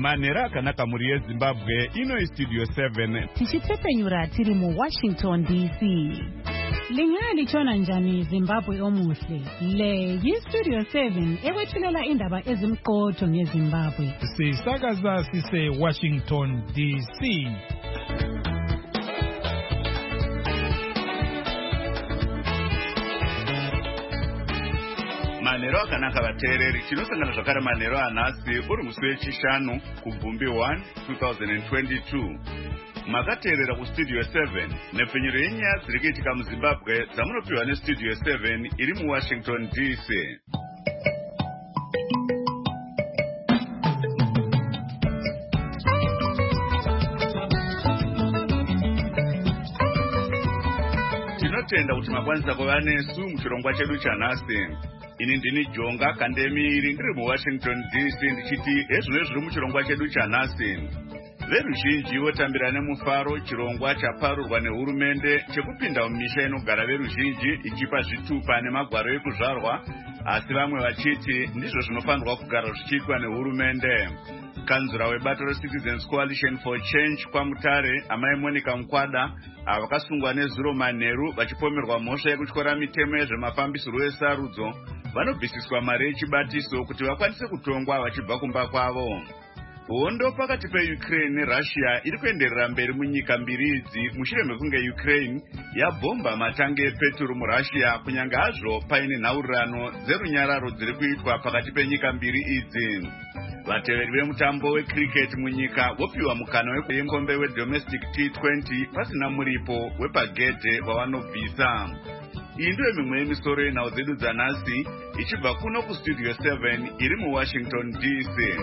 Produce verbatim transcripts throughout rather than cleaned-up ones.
Manero akanaka muri yeZimbabwe, ino Studio seven. Tichitepenyura tiri mu Washington D C. Lingali chona njani Zimbabwe omuhle. Le yi Studio seven ewethulela indaba ezimqotho ngeZimbabwe. Sisakaza sise Washington D C. Manero akanaka vateereri, chinosangana zvakare manero anhasi uri musi wechishanu kuBvumbi one twenty twenty-two. Makateerera kuStudio seven nepfenyuro yenyaya dziri kuitika muZimbabwe dzamunopiwa neStudio seven iri muWashington D C. Tinotenda kuti makwanisa kuva nesu muchirongwa chedu chanhasi. Ini ndini Jonga Kandemiri ndiri muWashington D C ndichiti ezvino zviri muchirongwa chedu chanhasi. Veruzhinji votambira nemufaro chirongwa chaparurwa nehurumende chekupinda mumisha inogara veruzhinji ichipa zvitupa nemagwaro ekuzvarwa, asi vamwe vachiti ndizvo zvinofanirwa kugara zvichiitwa nehurumende. Kanzura webato reCitizens Coalition for Change kwaMutare, amai Monica Mukwada, avakasungwa nezuro manheru vachipomerwa mhosva yekutyora mitemo yezvemafambisiro esarudzo, vanobvisiswa mari yechibatiso kuti vakwanise kutongwa vachibva kumba kwavo. Hondo pakati peUkraine neRussia iri kuenderera mberi munyika mbiri idzi mushure mekunge Ukraine yabhomba matangi epeturu muRussia, kunyange hazvo paine nhaurirano dzerunyararo dziri kuitwa pakati penyika mbiri idzi. Vateveri vemutambo wecricket munyika vopiwa mukana wekuenkombe wedomestic T twenty pasina muripo wepagedhe wavanobvisa. Iyi ndiyo mimwe yemisoro yenhau dzedu dzanhasi ichibva kuno kuStudio seven iri muWashington D C.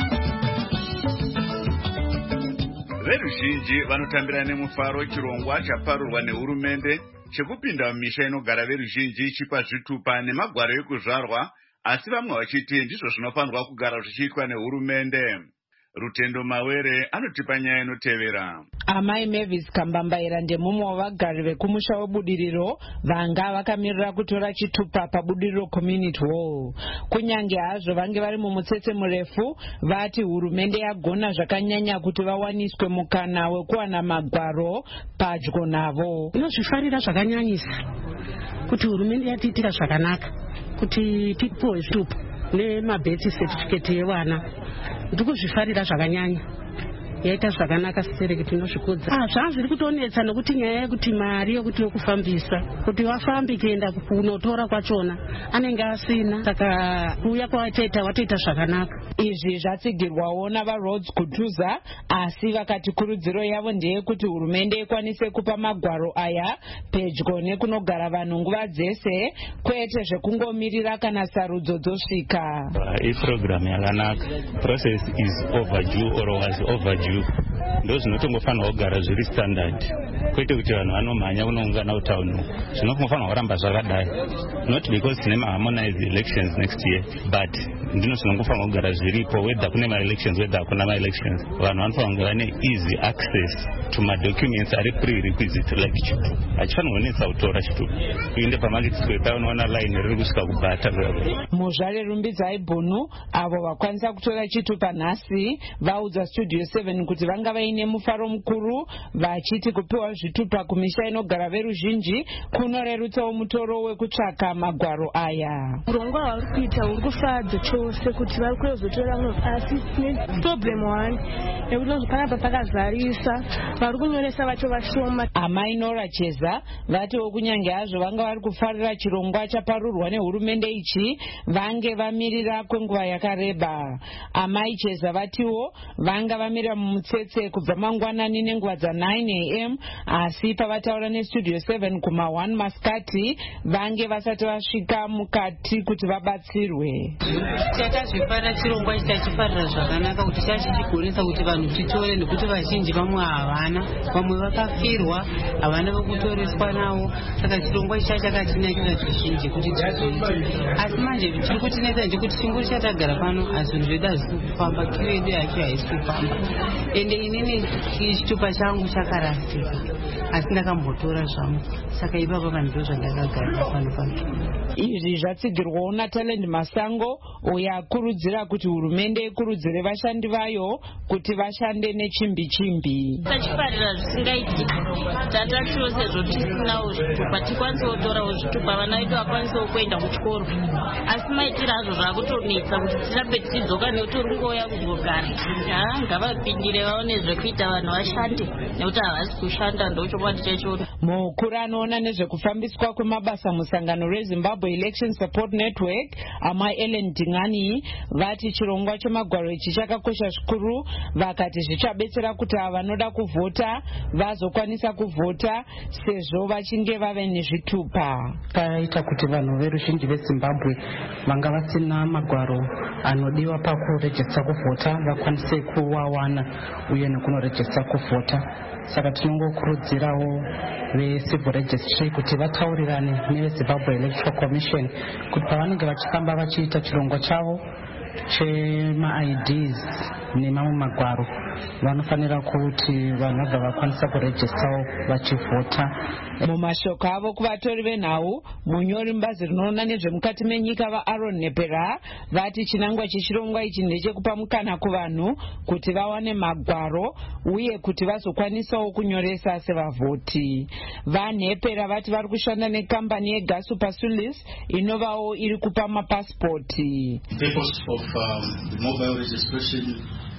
Veruzhinji vanotambira nemufaro chirongwa chaparurwa nehurumende chekupinda mumisha inogara veruzhinji ichipa zvitupa nemagwaro ekuzvarwa, asi vamwe vachiti ndizvo zvinofanirwa kugara zvichiitwa nehurumende. Rutendo Mawere anotipa nyaya inotevera. Amai Mavis Kambambaira ndemumwe wavagari vekumusha webudiriro vanga vakamirira kutora chitupa pabudiriro community hall. Kunyange hazvo vange vari mumutsetse murefu, vati hurumende yagona zvakanyanya kuti vawaniswe mukana wekuwana magwaro padyo navo. Inozvifarira zvakanyanyisa kuti hurumende yatiitira zvakanaka kuti tipuwe zvitupa nemabirth certificate yevana. Ndikuzvifarira zvakanyanya. Yaita zvakanaka sisereke tinozvikudza. Ah, zvazviri kutonetsa nokuti nyaya yekuti mari yokuti yokufambisa kuti vafambi kuenda kunotora kwachona anenge asina, saka kuuya kwavatoita vatoita zvakanaka. Izvi zvatsigirwawo navaRhodes Kutuza, asi vakati kurudziro yavo ndeyekuti hurumende ikwanise kupa magwaro aya pedyo nekunogara vanhu nguva dzese, kwete zvekungomirira kana sarudzo dzosvika. I-program yakanaka. Process is overdue or was overdue. Ndo zvinotongofanirwa kugara zviri standard, kwete kuti vanhu vanomhanya kunoungana utaunu. Zvinofanirwa kuramba zvakadai, not because tine ma-harmonized elections next year, but ndino zvinofanirwa kugara zviripo, whether kune ma-elections whether hakuna ma-elections. Vanhu vanofanirwa kunge vane easy access to ma-documents ari pre-requisite like chitupa. Hachifanirwa kunetsa kutora chitupa. Kuinde pamarket square paya unoona line riri kusvika kubhata. Muzvare Rumbidzai Bhunu, avo vakwanisa kutora chitupa nhasi, vaudza Studio seven kuti vanga vaine mufaro mukuru vachiti kupiwa zvitupa kumisha inogara veruzhinji kunorerutsawo mutoro wekutsvaka magwaro aya. Urongwa hwauri kuita huri kufadza chose kuti vari kuzotora vamwe, asi problem one nekuti panapa pakazarisa vari kunyoresa vacho vashoma. Amai Nora Cheza vatiwo kunyange hazvo vanga vari kufarira chirongwa chaparurwa nehurumende ichi vange vamirira kwenguva yakareba. Amai Cheza vatiwo vanga vamirira mumutsetse kubva mangwanani nenguva dza nine a m asi pavataura neStudio seven kuma one masikati vange vasati vasvika mukati kuti vabatsirwe. Takazvifarira chirongwa chitachifarira zvakanaka kuti chachichigonesa kuti vanhu titore, nekuti vazhinji vamwe havana, vamwe vakafirwa, havana vokutoreswa navo, saka chirongwa ichi chakatinakira zvizhinji kuti tizoite. Asi manje tiri kutinetsa ndekuti chinguri chatagara pano, asi zvinhu zvedu hazisi kufamba, kiu yedu yacho haisi kufamba, ende inini chitupa changu chakarasika asi ndakambotora zvangu saka ipapa vanhu ndo zvandakagara pano pake. Izvi zvatsigirwawo naTalent Masango uyo akurudzira kuti hurumende ikurudzire vashandi vayo kuti vashande nechimbi chimbi. Tachifarira zvisingaiti tatatiwo sezvo tisinawo zvitupa tikwanisewo torawo zvitupa vana vedu vakwanisewo kuenda kuchikoro asi maitira azvo zvakutonetsa kuti tirambe tichidzoka nekuti uri kungoya kuzogara. Ngavapindire vaone zvekuita vanhu vashande nekuti havasi kushanda ndochokwadi chachiona. Mukuru anoona nezvekufambiswa kwemabasa musangano reZimbabwe Election Support Network Amai Ellen Dingani vati chirongwa chemagwaro ichi chakakosha zvikuru, vakati zvichabetsera kuti ava vanoda kuvhota vazokwanisa kuvhota sezvo vachinge vave nezvitupa. Kaita kuti vanhu veruzhinji veZimbabwe vanga vasina magwaro anodiwa pakurejista kuvhota vakwanise kuwawana uye nekunorejista kuvhota. Saka tinongokurudzirawo veCivil Registry kuti vataurirane neveZimbabwe Electoral Commission kuti pavanenge vachifamba vachiita chirongwa chavo chema-I Ds nemamwe magwaro vanofanira kuti vanhu vabva vakwanisa kurejistawo vachivhota. Mumashoko avo kuvatori venhau, munyori mubazi rinoona nezvemukati menyika vaAaron Nepera vati chinangwa chechirongwa ichi ndechekupa mukana kuvanhu kuti vawane magwaro uye kuti vazokwanisawo kunyoresa sevavhoti. VaNepera vati vari kushanda nekambani yeGasupa Sulis inovawo iri kupa mapasipoti. The purpose of um, the mobile registration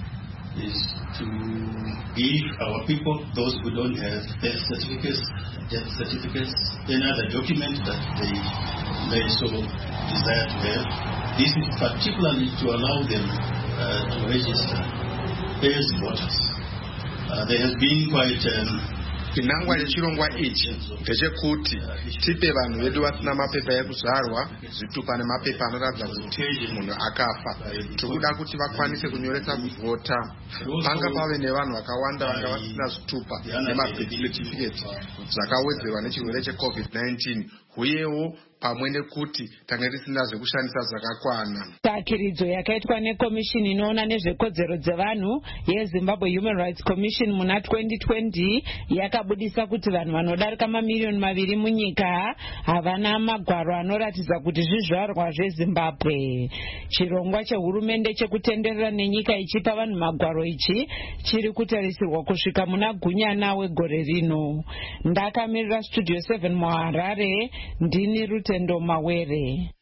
is to give our people, those who don't have birth certificates, death certificates, any other document that they may so desire to have. This is particularly to allow them uh, to register as voters. Uh, there has been quite um, chinangwa chechirongwa ichi ndechekuti tipe vanhu vedu vasina mapepa ekuzvarwa zvitupa nemapepa anoratidza kuti munhu akafa. Tikuda kuti vakwanise kunyoresa kuvhota. Panga pave nevanhu vakawanda vanga vasina zvitupa nemabirth certificate zvakawedzerwa nechirwere checovid nineteen uyewo pamwe nekuti tanga tisina zvekushandisa zvakakwana. Takiridzo yakaitwa nekomishini inoona nezvekodzero dzevanhu yeZimbabwe Human Rights Commission muna twenty twenty yakabudisa kuti vanhu vanodarika mamiliyoni maviri munyika havana magwaro anoratidza kuti zvizvarwa zveZimbabwe. Chirongwa chehurumende chekutenderera nenyika ichipa vanhu magwaro ichi chiri kutarisirwa kusvika muna gunyana wegore rino. Ndakamirira Studio seven muHarare, ndini Rutendo Mawere.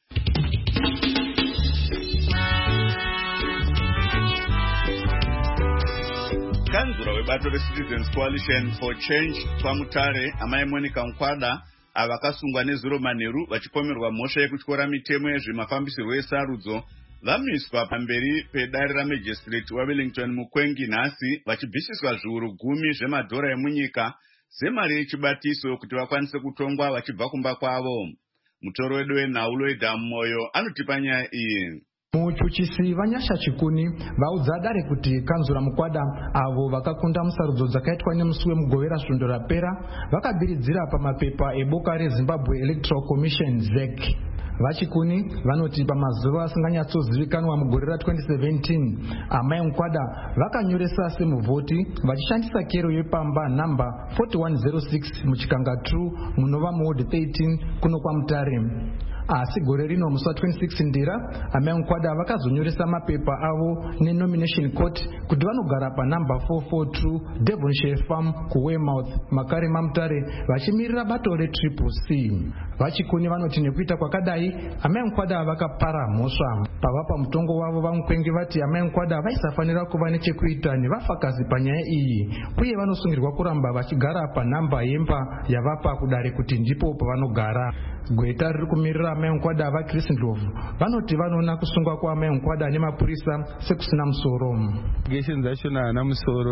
Kanzura webato reCitizens Coalition for Change Pamutare Amai Monica Nkwada avakasungwa nezuro manheru vachipomerwa mhosva yekutyora mitemo yezvemafambisirwo esarudzo vamiswa pamberi pedare ramajistrate waWellington Mukwengi nhasi vachibvisiswa zviuru gumi zvemadhora emunyika semari yechibatiso kuti vakwanise kutongwa vachibva kumba kwavo. Mutoro wedu wenhau Lloydam Moyo anotipa nyaya iyi. Muchuchisi Vanyasha Chikuni vaudza dare kuti Kanzura Mukwada avo vakakunda musarudzo dzakaitwa nemusi wemugovera svondo rapera vakabiridzira pamapepa eboka reZimbabwe Electoral Commission Z E C. Vachikuni vanoti pamazuva asinganyatsozivikanwa mugore ra twenty seventeen Amai Mukwada vakanyoresa semuvhoti vachishandisa kero yepamba namba forty-one oh six muchikanga two munova muward thirteen kuno kwaMutare. Asi gore rino musi wa twenty-six Ndira Amai Mukwada vakazonyoresa mapepa avo nenomination court kuti vanogara panamba four forty-two Devonshire Farm kuWeymouth Makare maMutare vachimirira bato reTriple C. Vachikuni vanoti nekuita kwakadai Amai Mukwada vakapara mhosva. Pavapa mutongo wavo vaMukwengi vati Amai Mukwada vaisafanira kuva nechekuita nevafakazi panyaya iyi uye vanosungirwa kuramba vachigara panamba yemba yavapa kudare kuti ndipo pavanogara. Gweta riri kumirira Amai Mukwada vaChris Ndlovu vanoti vanoona kusungwa kwaAmai Mukwada nemapurisa sekusina musoro. Allegations achona haana musoro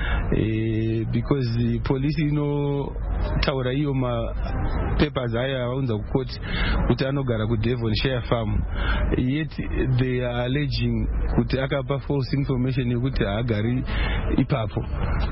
eh, because the police inotaura iyo mapapers aya avaunza kukoti kuti anogara kuDevonshire Farm, yet they are alleging kuti akapa false information yekuti haagari ipapo.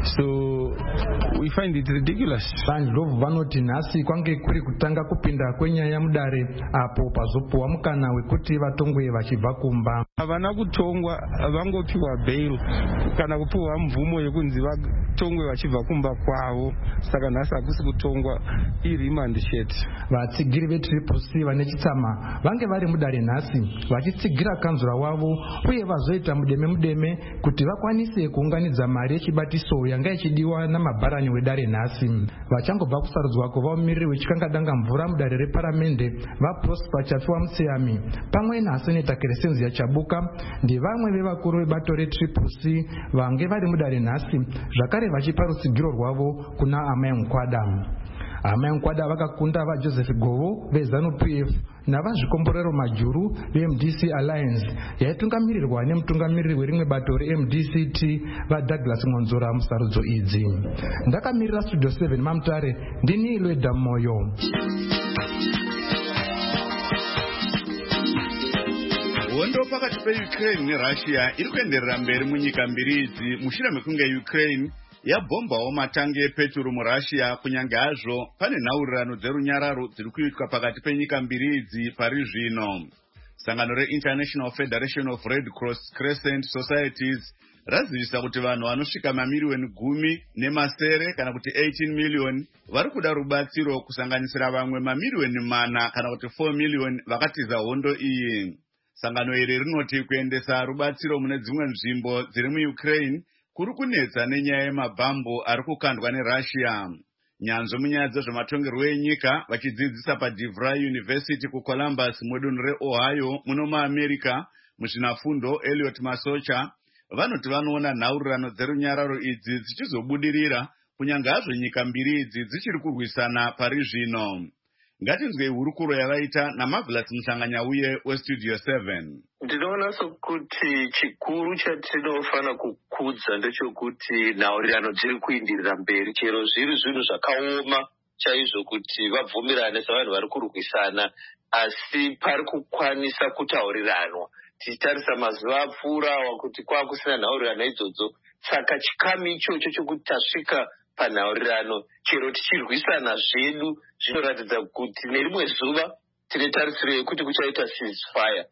So we find it ridiculous. VaNdlovu vanoti nhasi kwange kuri kutanga kupinda kwenyaya mudare apo pazopuwa mukana wekuti vatongwe vachibva kumba. havana kutongwa, vangopiwa bail kana kupiwa mvumo yekunzi vatongwe vachibva kumba kwavo. Saka nhasi hakusi kutongwa, iremand chete. Vatsigiri vetriple C vane chitsama vange vari mudare nhasi vachitsigira kanzura wavo uye vazoita mudeme mudeme kuti vakwanise kuunganidza mari yechibatiso yanga ichidiwa namabharani wedare nhasi. Vachangobva kusarudzwa kuvamumiriri wechikangadanga mvura mudare reparamende vaprosper chafiwa mutseyami pamwe naseneta Crescenzia Chabuka ndevamwe vevakuru vebato retriple C vange vari mudare nhasi zvakare vachipa rutsigiro rwavo kuna Amai Mukwada. Amai Mukwada vakakunda vaJoseph Govo veZANU P F navazvikomborero majuru veM D C Alliance yaitungamirirwa nemutungamiriri werimwe bato reM D C T vaDouglas Monzora musarudzo idzi. Ndakamirira Studio seven Mamutare, ndini Lweda Moyo. Hondo pakati peUkraine neRussia iri kuenderera mberi munyika mbiri idzi mushure mekunge Ukraine yabhombawo matangi epeturu muRussia kunyange hazvo pane nhaurirano dzerunyararo dziri kuitwa pakati penyika mbiri idzi pari zvino. Sangano reInternational Federation of Red Cross Crescent Societies razivisa kuti vanhu vanosvika mamiliyoni gumi nemasere kana kuti eighteen million vari kuda rubatsiro kusanganisira vamwe mamiliyoni mana kana kuti four million vakatiza hondo iyi. Sangano iri rinoti kuendesa rubatsiro mune dzimwe nzvimbo dziri muUkraine kuri kunetsa nenyaya yemabhambu ari kukandwa neRussia. Nyanzvi munyaya dzezvematongerwo enyika vachidzidzisa paDeVry University kuColumbus mudunhu reOhio muno muAmerica muzvinafundo Elliot Masocha vanoti vanoona nhaurirano dzerunyararo idzi dzichizobudirira kunyange hazvo nyika mbiri idzi dzichiri kurwisana pari zvino. Ngatinzwe hurukuro yavaita naMarvelous Muhlanganyauye weStudio seven. Ndinoona sokuti chikuru chatinofana kukudza ndechekuti nhaurirano dziri kuindirira mberi chero zviri zvinhu zvakaoma chaizvo kuti vabvumirane savanhu vari kurwisana, asi pari kukwanisa kutauriranwa. Tichitarisa mazuva apfuura kuti kwakusina nhaurirano idzodzo, saka chikamu ichocho chokuti tasvika panhaurirano chero tichirwisana zvedu zvinoratidza kuti nerimwe zuva tine tarisiro yekuti kuchaita ceasefire.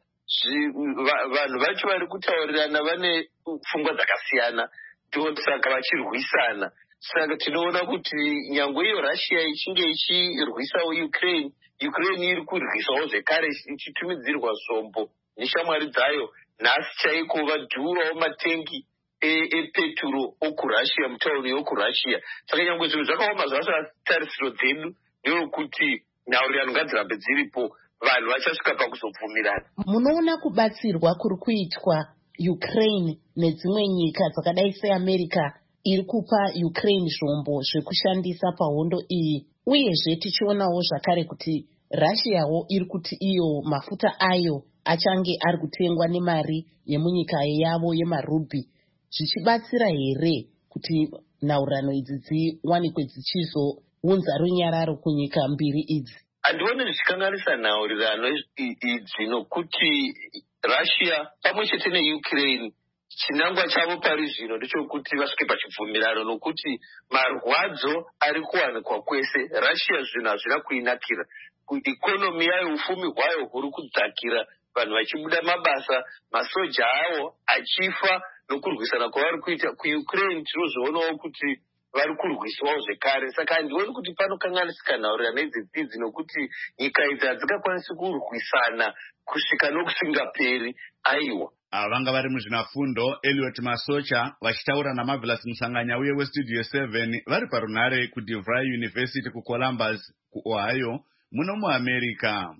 Vanhu vacho vari kutaurirana vane pfungwa dzakasiyana, ndosaka vachirwisana. Saka tinoona kuti nyangwe iyo Russia ichinge ichirwisawo Ukraine, Ukraine iri kurwisawo zvekare ichitumidzirwa zvombo neshamwari dzayo. Nhasi chaiko vadhurawo matengi epeturo okuRussia mutauni yokuRussia. Saka nyangwe zvinhu zvakaoma zvacho, tarisiro dzedu ndeyokuti nhaurirano ngadzirambe dziripo, vanhu vachasvika pakuzobvumirana. Munoona kubatsirwa kuri kuitwa Ukraine nedzimwe nyika dzakadai seAmerica iri kupa Ukraine zvombo zvekushandisa pahondo iyi, uyezve tichionawo zvakare kuti Russiawo iri kuti iyo mafuta ayo achange ari kutengwa nemari yemunyika yavo yemarubi, zvichibatsira here kuti nhaurirano idzi dziwanikwe dzichizounza runyararo kunyika mbiri idzi? Handioni zvichikanganisa nhaurirano idzi nokuti Russia pamwe chete neUkraine chinangwa chavo pari zvino ndechokuti vasvike pachibvumirano, nokuti marwadzo ari kuwanikwa kwese. Russia zvinhu hazvina kuinakira, ikonomi yayo, ufumi hwayo huri kudzakira, vanhu vachibuda mabasa, masoja avo achifa nokurwisana kwavari kuita. KuUkraine tinozvionawo kuti vari kurwiswawo zvekare. Saka handioni kuti panokanganisika nhaurirano idzi nokuti nyika idzi hadzingakwanisi kurwisana kusvika nokusingaperi. Aiwa, vanga vari muzvinafundo Elliot Masocha vachitaura naMarvelous Muhlanganyauye weStudio seven vari parunhare kuDeVry University kuColumbus kuOhio muno muAmerica.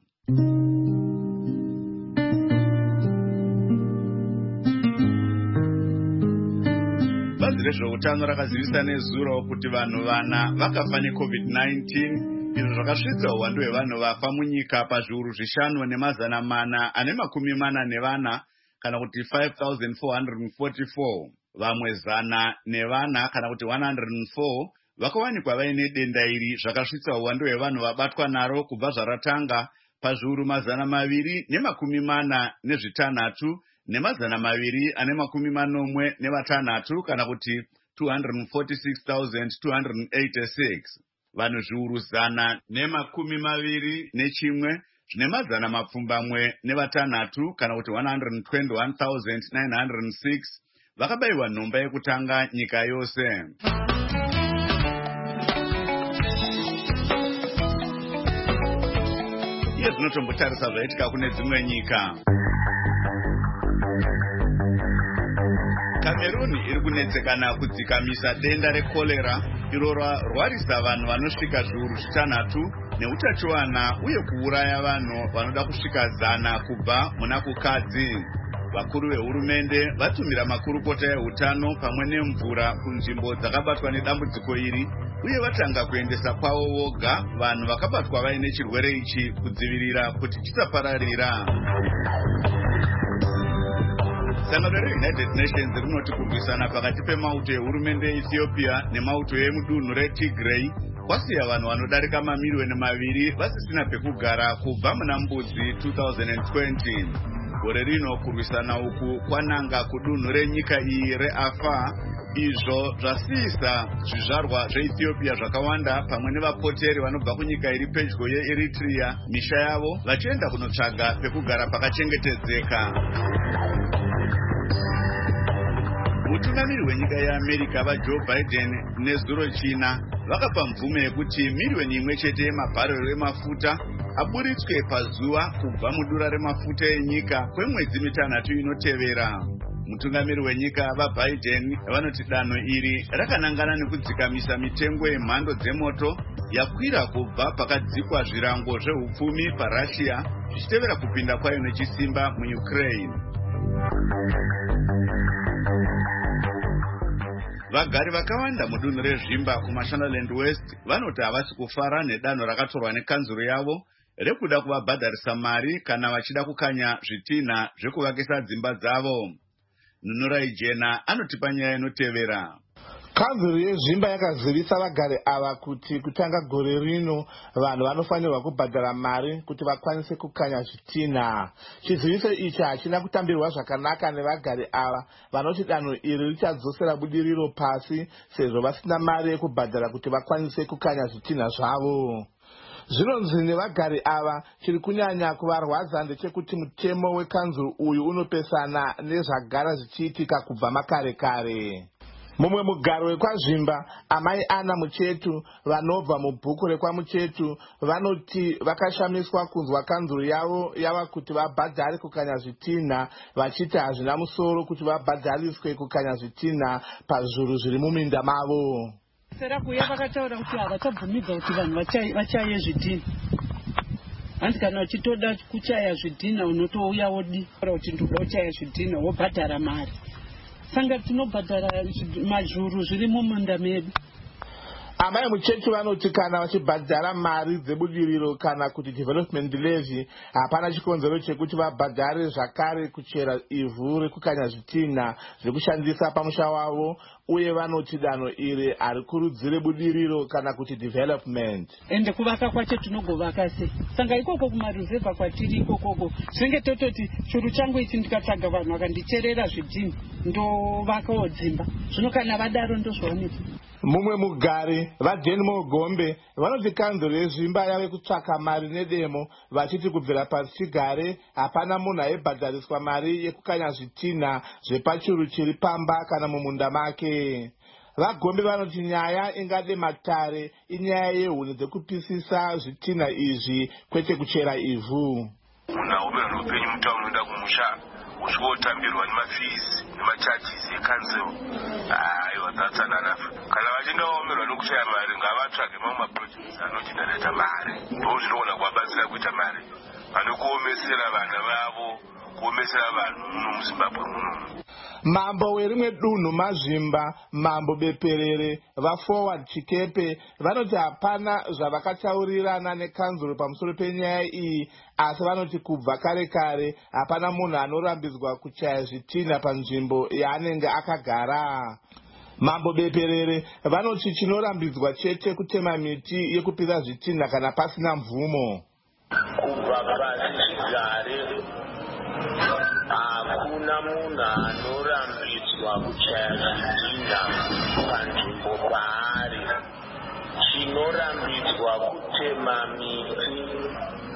Bazi rezveutano rakazivisa nezuro kuti vanhu vana vakafa neCovid nineteen, izvo zvakasvitsa uwandu hwevanhu vafa munyika pazviuru zvishanu nemazana mana ane makumi mana nevana kana kuti five thousand four hundred forty-four. Vamwe zana nevana kana kuti one hundred four vakawanikwa vaine denda iri, zvakasvitsa uwandu hwevanhu vabatwa naro kubva zvaratanga pazviuru mazana maviri nemakumi mana nezvitanhatu nemazana maviri ane makumi manomwe nevatanhatu kana kuti two hundred forty-six thousand two hundred eighty-six. Vanhu zviuru zana nemakumi maviri nechimwe zvine mazana mapfumbamwe nevatanhatu kana kuti one hundred twenty-one thousand nine hundred six vakabayiwa nhomba yekutanga nyika yose. Iye zvinotombotarisa zvaitika kune dzimwe nyika. Cameroon iri kunetsekana kudzikamisa denda rekolera iro rwarisa vanhu vanosvika zviuru zvitanhatu neutachiwana uye kuuraya vanhu vanoda kusvika zana kubva muna kukadzi. Vakuru vehurumende vatumira makurukota eutano pamwe nemvura kunzvimbo dzakabatwa nedambudziko iri uye vatanga kuendesa kwavo voga vanhu vakabatwa vaine chirwere ichi kudzivirira kuti chisapararira. Sangano reUnited Nations rinoti kurwisana pakati pemauto ehurumende eEthiopia nemauto emudunhu reTigray kwasiya vanhu vanodarika mamiliyoni maviri vasisina pekugara kubva muna Mbudzi two thousand twenty. Gore rino kurwisana uku kwananga kudunhu renyika iyi reAfar, izvo zvasiyisa zvizvarwa zveEthiopia zvakawanda pamwe nevapoteri vanobva kunyika iri pedyo yeEritrea misha yavo vachienda kunotsvaga pekugara pakachengetedzeka. Mutungamiri wenyika yeAmerica vaJoe Biden nezuro china vakapa mvume yekuti miliyoni imwe chete yemabharero emafuta aburitswe pazuva kubva mudura remafuta enyika kwemwedzi mitanhatu inotevera. Mutungamiri wenyika vaBiden vanoti danho iri rakanangana nekudzikamisa mitengo yemhando dzemoto yakwira kubva pakadzikwa zvirango zvehupfumi paRussia zvichitevera kupinda kwayo nechisimba muUkraine. Vagari vakawanda mudunhu rezvimba kuMashonaland West vanoti havasi kufara nedanho rakatorwa nekanzuro yavo rekuda kuvabhadharisa mari kana vachida kukanya zvitinha zvekuvakisa dzimba dzavo. Nunurai Jena anotipa nyaya inotevera. Kanzuro yezvimba yakazivisa vagari ava kuti kutanga gore rino vanhu vanofanirwa kubhadhara mari kuti vakwanise kukanya zvitinha. Chiziviso ichi hachina kutambirwa zvakanaka nevagari ava vanoti danho iri richadzosera budiriro pasi sezvo vasina mari yekubhadhara kuti vakwanise kukanya zvitinha zvavo. Zvinonzi nevagari ava chiri kunyanya kuvarwadza ndechekuti mutemo wekanzuro uyu unopesana nezvagara zvichiitika kubva makare kare. Mumwe mugaro wekwazvimba amai Ana Muchetu vanobva mubhuku rekwaMuchetu vanoti vakashamiswa kunzwa kanzuro yavo yava kuti vabhadhare kukanya zvitinha vachiti hazvina musoro kuti vabhadhariswe kukanya zvitinha pazviuru zviri muminda mavo. Sera kuya vakataura kuti havachabvumidza kuti vanhu vachaye zvidhina. Hanzi kana uchitoda kuchaya zvidhina unotouya wodi kuti ndoda kuchaya zvidhina wobhadhara mari. Sanga tinobhadhara mazhuru zviri mumunda medu. Amai Muchetu vanoti kana vachibhadhara mari dzebudiriro kana kuti development levy hapana chikonzero chekuti vabhadhare zvakare kuchera ivhu rekukanya zvitinha zvekushandisa pamusha wavo uye vanoti danho iri harikurudzire budiriro kana kuti development. Ende kuvaka kwacho tinogovaka sei? Sanga ikoko kumaruzevha kwatiri ikokoko zvinge tototi churu changu ichi ndikatsvaga vanhu vakandicherera zvidhina ndovakawo dzimba. Zvino kana vadaro ndozvaoneka. Mumwe mugari vaJane Mogombe vanoti kanzuro yezvimba yave kutsvaka mari nedemo vachiti kubvira pasi chigare hapana munhu aibhadhariswa mari yekukanya zvitinha zvepachuru chiri pamba kana mumunda make. VaGombe vanoti nyaya ingade matare inyaya yehuni dzekupisisa zvitinha izvi kwete kuchera ivhu. Unaomera upenyu mutauni unoda kumusha usvotambirwa nemafizi nemachachisi ekanzuro. Aiwa, that's enough. Kana vachinge vaomerwa nokushaya mari ngavatsvage mamwe maprojects anochidareta mari. Ndo zvinoona kuvabatsira kuita mari. Pane kuomesera vana vavo, kuomesera vanhu muno muZimbabwe muno. Mambo werimwe dunhu Mazvimba, Mambo Beperere, vaForward Chikepe vanoti hapana zvavakataurirana nekanzuro pamusoro penyaya iyi, asi vanoti kubva kare kare hapana munhu anorambidzwa kuchaya zvitinha panzvimbo yaanenge akagara. Mambo Beperere vanoti chinorambidzwa chete kutema miti yekupisa zvitinha kana pasina mvumo. Kubva pasi chigare hakuna munhu anorambidzwa kuchaya zvitinha panzvimbo paari. Chinorambidzwa kutema miti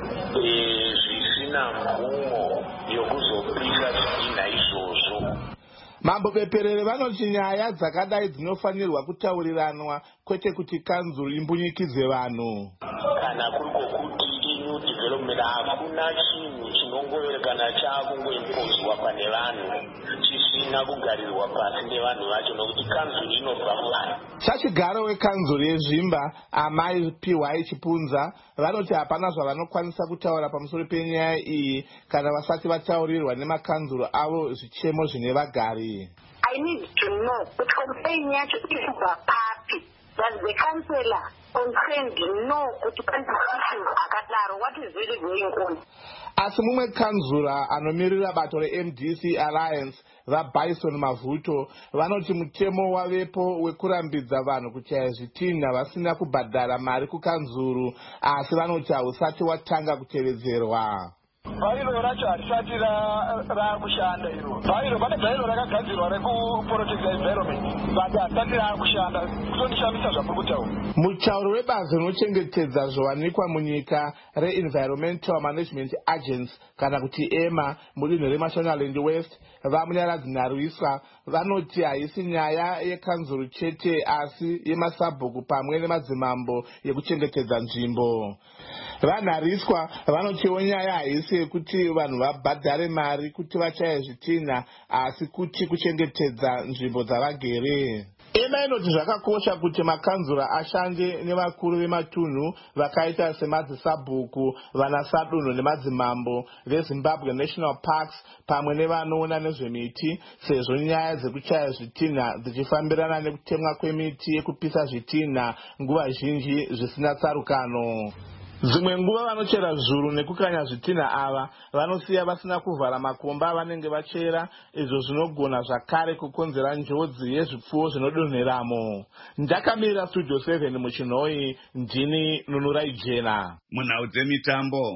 zvisina mvumo yokuzopisa zvidhina izvozvo. Mambo Beperere vanoti nyaya dzakadai dzinofanirwa kutauriranwa kwete kuti kanzuru imbunyikidzwe vanhu. Kana kuri kokuti new development hakuna chinhu chinongoverekana chakungoimpozwa pane vanhu chisina kugarirwa pasi nevanhu vacho nokuti kanzuru inobva muvanhu. Chachigaro wekanzuru yezvimba Amai P Y Chipunza vanoti hapana zvavanokwanisa kutaura pamusoro penyaya iyi kana vasati vataurirwa nemakanzuru avo zvichemo zvine vagari. I need to know kuti complaint yacho irikubva papi. Does the councillor concerned know kuti pane issue akadaro? What is really going on? Asi mumwe kanzura anomirira bato re-M D C Alliance vaByson Mavuto vanoti mutemo wavepo wekurambidza vanhu kuchaya zvitinha vasina kubhadhara mari kukanzuru, asi vanoti hausati watanga kutevedzerwa. Bhairo racho harisati raakushanda iro. Bhairo pane bhairo rakagadzirwa rekuprotect environment, but harisati raakushanda. Kutondishamisa zvakuri kutaura. Mutauro webazi rinochengetedza zviwanikwa munyika re-Environmental Management Agency kana kuti EMA mudunhu reMashonaland West vamunyaradzi Nharwiswa vanoti haisi nyaya yekanzuru chete asi yemasabhuku pamwe nemadzimambo yekuchengetedza nzvimbo. VaNharwiswa vanotiwo nyaya haisi yekuti vanhu vabhadhare mari kuti vachaye zvitinha asi kuti kuchengetedza nzvimbo dzavagere. EMA inoti zvakakosha kuti makanzura ashande nevakuru vematunhu vakaita semadzisabhuku, vanasadunhu nemadzimambo veZimbabwe National Parks pamwe nevanoona nezvemiti, sezvo nyaya dzekuchaya zvitinha dzichifambirana nekutemwa kwemiti yekupisa zvitinha nguva zhinji zvisina tsarukano. Dzimwe nguva vanochera zhuru nekukanya zvitinha ava vanosiya vasina kuvhara makomba avanenge vachera, izvo zvinogona zvakare kukonzera njodzi yezvipfuwo zvinodonheramo. Ndakamirira Studio seven muchinhoi, ndini Nunurai Jena. Munhau dzemitambo.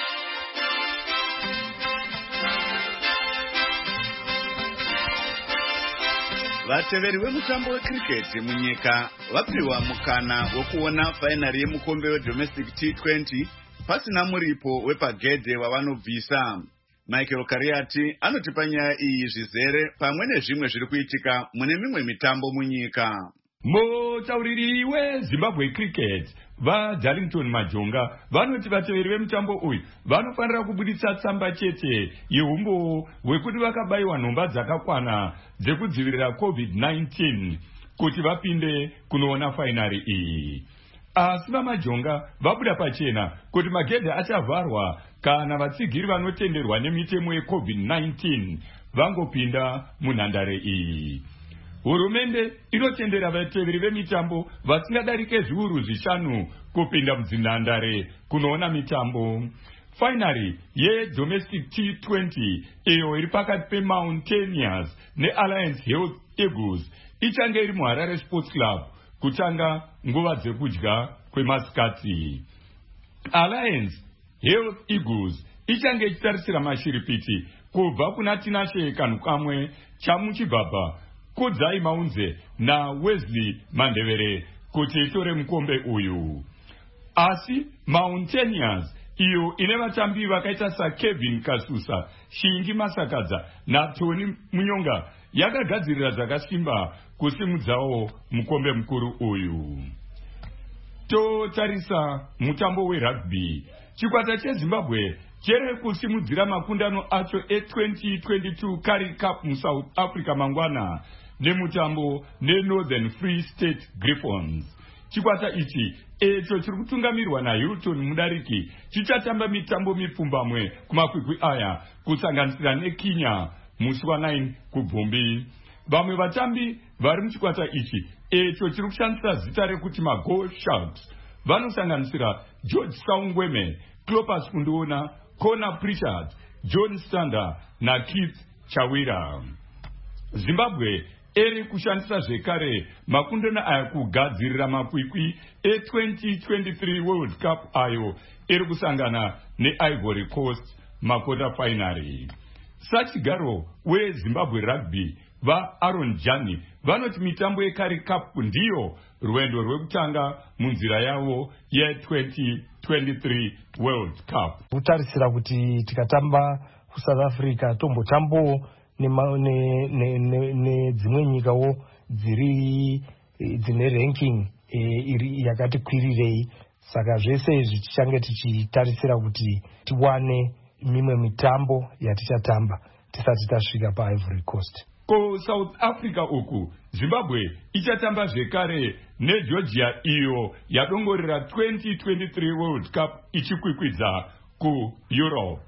Vateveri vemutambo wecricket munyika vapiwa mukana wekuona fainari yemukombe wedomestic T twenty pasina muripo wepagedhe wavanobvisa. Michael Kariati anotipa nyaya iyi zvizere pamwe nezvimwe zviri kuitika mune mimwe mitambo munyika. Mutauriri weZimbabwe Cricket vaDarlington Majonga vanoti vateveri vemutambo uyu vanofanira kubuditsa tsamba chete yeumbo hwekuti vakabayiwa nhomba dzakakwana dzekudzivirira COVID nineteen kuti vapinde kunoona fainari iyi. Asi vaMajonga vabuda pachena kuti magedhe achavharwa kana vatsigiri vanotenderwa nemitemo yeCovid nineteen vangopinda munhandare iyi. Hurumende inotendera vateveri vemitambo vasingadarike zviuru zvishanu kupinda mudzinhandare kunoona mitambo. Finary yedomestic T twenty iyo iri pakati peMountaineers neAlliance Health Eagles ichange iri muHarare Sports Club kutanga nguva dzekudya kwemasikati. Alliance Health Eagles ichange ichitarisira mashiripiti kubva kuna Tinashe kanhu kamwe chamuchibhabha Kudzai Maunze na Wesley Mandevere kuti itore mukombe uyu. Asi Mountaineers iyo ine vatambi vakaita saKevin Kasusa, Shingi Masakadza na Tony Munyonga yakagadzirira zvakasimba kusimudzawo mukombe mukuru uyu. Totarisa mutambo werugby. Chikwata cheZimbabwe chere kusimudzira makundano acho e-twenty twenty-two Currie Cup muSouth Africa mangwana nemutambo neNorthern Free State Griffons. Chikwata ichi echo chiri kutungamirwa naHilton Mudariki chichatamba mitambo mipfumbamwe kumakwikwi aya kusanganisira neKenya musi wa9 kuBvumbi. Vamwe vatambi vari muchikwata ichi echo chiri kushandisa zita rekuti maGo Sharks vanosanganisira George Saungweme, Clopas Kunduona, Connor Pritchard, John Stander na Keith Chawira. Zimbabwe eri kushandisa zvekare makundano aya kugadzirira makwikwi e-twenty twenty-three World Cup ayo eri kusangana neIvory Coast makota finary. Sachigaro weZimbabwe Rugby vaAaron Jani vanoti mitambo yeCurrie Cup ndiyo rwendo rwekutanga munzira yavo ye-twenty twenty-three World Cup. Kutarisira kuti tikatamba kuSouth Africa tombotambo nedzimwe nyikawo dziri dzine ranking iri yakati kwirirei, saka zvese izvi tichange tichitarisira kuti tiwane mimwe mitambo yatichatamba tisati tasvika paIvory Coast. Ko South Africa uku Zimbabwe ichatamba zvekare neGeorgia iyo yadongorera twenty twenty-three World Cup ichikwikwidza ku Europe.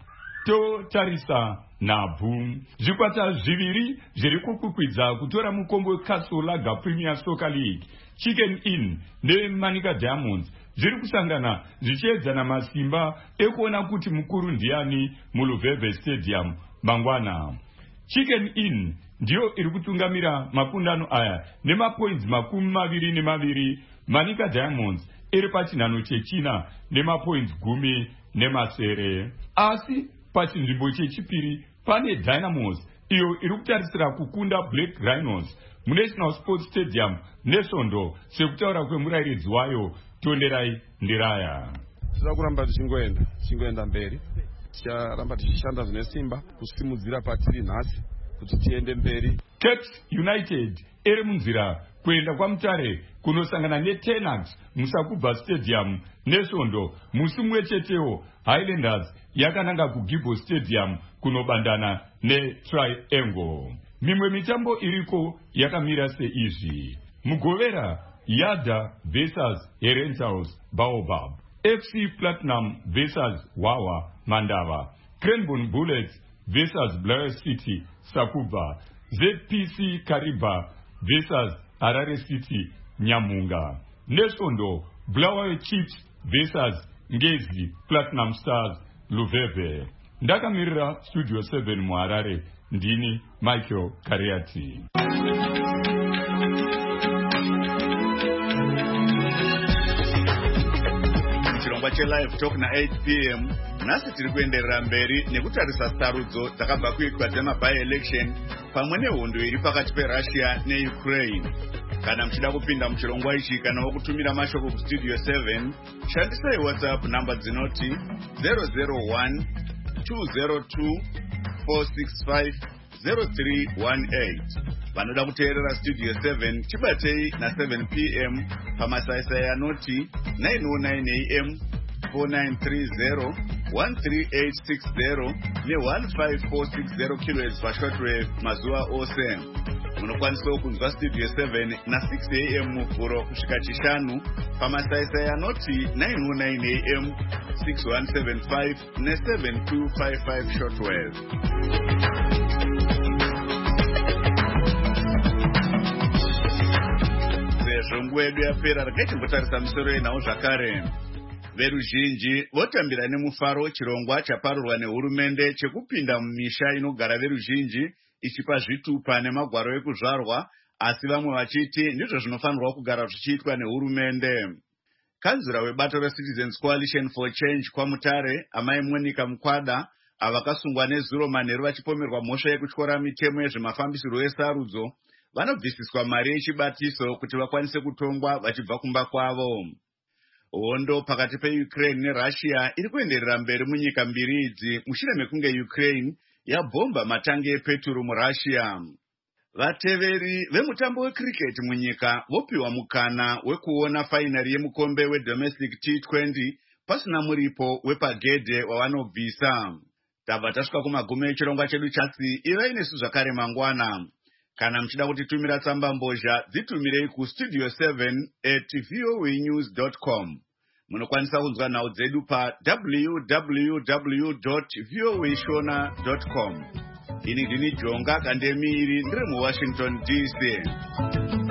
Totarisa nhabvu zvikwata zviviri zviri kukwikwidza kutora mukombe weCastle Lager Premier Soccer League, Chicken Inn neManica Diamonds zviri kusangana zvichiedzana masimba ekuona kuti mukuru ndiani muLuveve Stadium mangwana. Chicken Inn ndiyo iri kutungamira makundano aya nemapoints makumi maviri nemaviri. Manica Diamonds iri pachinhano chechina nemapoints gumi nemasere. Asi pachinzvimbo chechipiri pane Dynamos iyo iri kutarisira kukunda Black Rhinos muNational Sports Stadium nesvondo sekutaura kwemurairidzi wayo Tonderai Ndiraya. Tinoda kuramba tichingoenda tichingoenda mberi, ticharamba tichishanda zvine simba kusimudzira patiri nhasi kuti tiende mberi. Caps United iri munzira kuenda kwaMutare kunosangana neTenax muSakubva Stadium nesvondo. Musi mumwe chetewo Highlanders yakananga kuGibo Stadium kunobandana neTriangle. Mimwe mitambo iriko yakamira seizvi: Mugovera Yada versus Herentals Baobab, F C Platinum versus Wawa Mandava, Cranbourne Bullets versus Blair City Sakubva, Z P C Kariba versus Harare City Nyamunga, Nesvondo Bulawayo Chiefs versus Ngezi Platinum Stars Luveve. Ndakamirira Studio seven muHarare, ndini Michael Kariati. Chirongwa cheLive Talk na eight p m nhasi tiri kuenderera mberi nekutarisa sarudzo dzakabva kuitwa dzemaby-election pamwe nehondo iri pakati peRussia neUkraine. Kana muchida kupinda muchirongwa ichi kana wokutumira mashoko kuStudio seven, shandisai WhatsApp namba dzinoti zero zero one two zero two four six five zero three one eight. Vanoda kuteerera Studio seven chibatei na seven p m pamasaisai anoti nine oh nine a m four nine three zero one three eight six zero ne one five four six zero kilohertz pashortwave mazuva ose. Munokwanisawo kunzwa Studio seven na six a m muvhuro kusvika chishanu pamasaisai anoti nine oh nine a m six one seven five ne seven two five five shortwave. Sezvo nguva yedu yapera, regai timbotarisa misoro yenhau zvakare. Veruzhinji votambira nemufaro chirongwa chaparurwa nehurumende chekupinda mumisha inogara veruzhinji ichipa zvitupa nemagwaro ekuzvarwa, asi vamwe vachiti ndizvo zvinofanirwa kugara zvichiitwa nehurumende. Kanzura webato reCitizens Coalition for Change kwaMutare, Amai Monica Mukwada, avakasungwa nezuro manheru vachipomerwa mhosva yekutyora mitemo yezvemafambisiro esarudzo, vanobvisiswa mari yechibatiso kuti vakwanise kutongwa vachibva kumba kwavo. Hondo pakati peUkraine neRussia iri kuenderera mberi munyika mbiri idzi mushure mekunge Ukraine yabhomba matangi epeturu muRussia. Vateveri vemutambo wecricket munyika vopiwa mukana wekuona fainari yemukombe wedomestic T twenty pasina muripo wepagedhe wavanobvisa. Tabva tasvika kumagumo echirongwa chedu chasi, ivai nesu zvakare mangwana. Kana muchida kutitumira tsamba mbozha, dzitumirei kustudio seven at voa news dot com. Munokwanisa kunzwa nhau dzedu pa w w w dot voa shona dot com. Ini ndini Jonga Kandemiri, ndiri muWashington D C.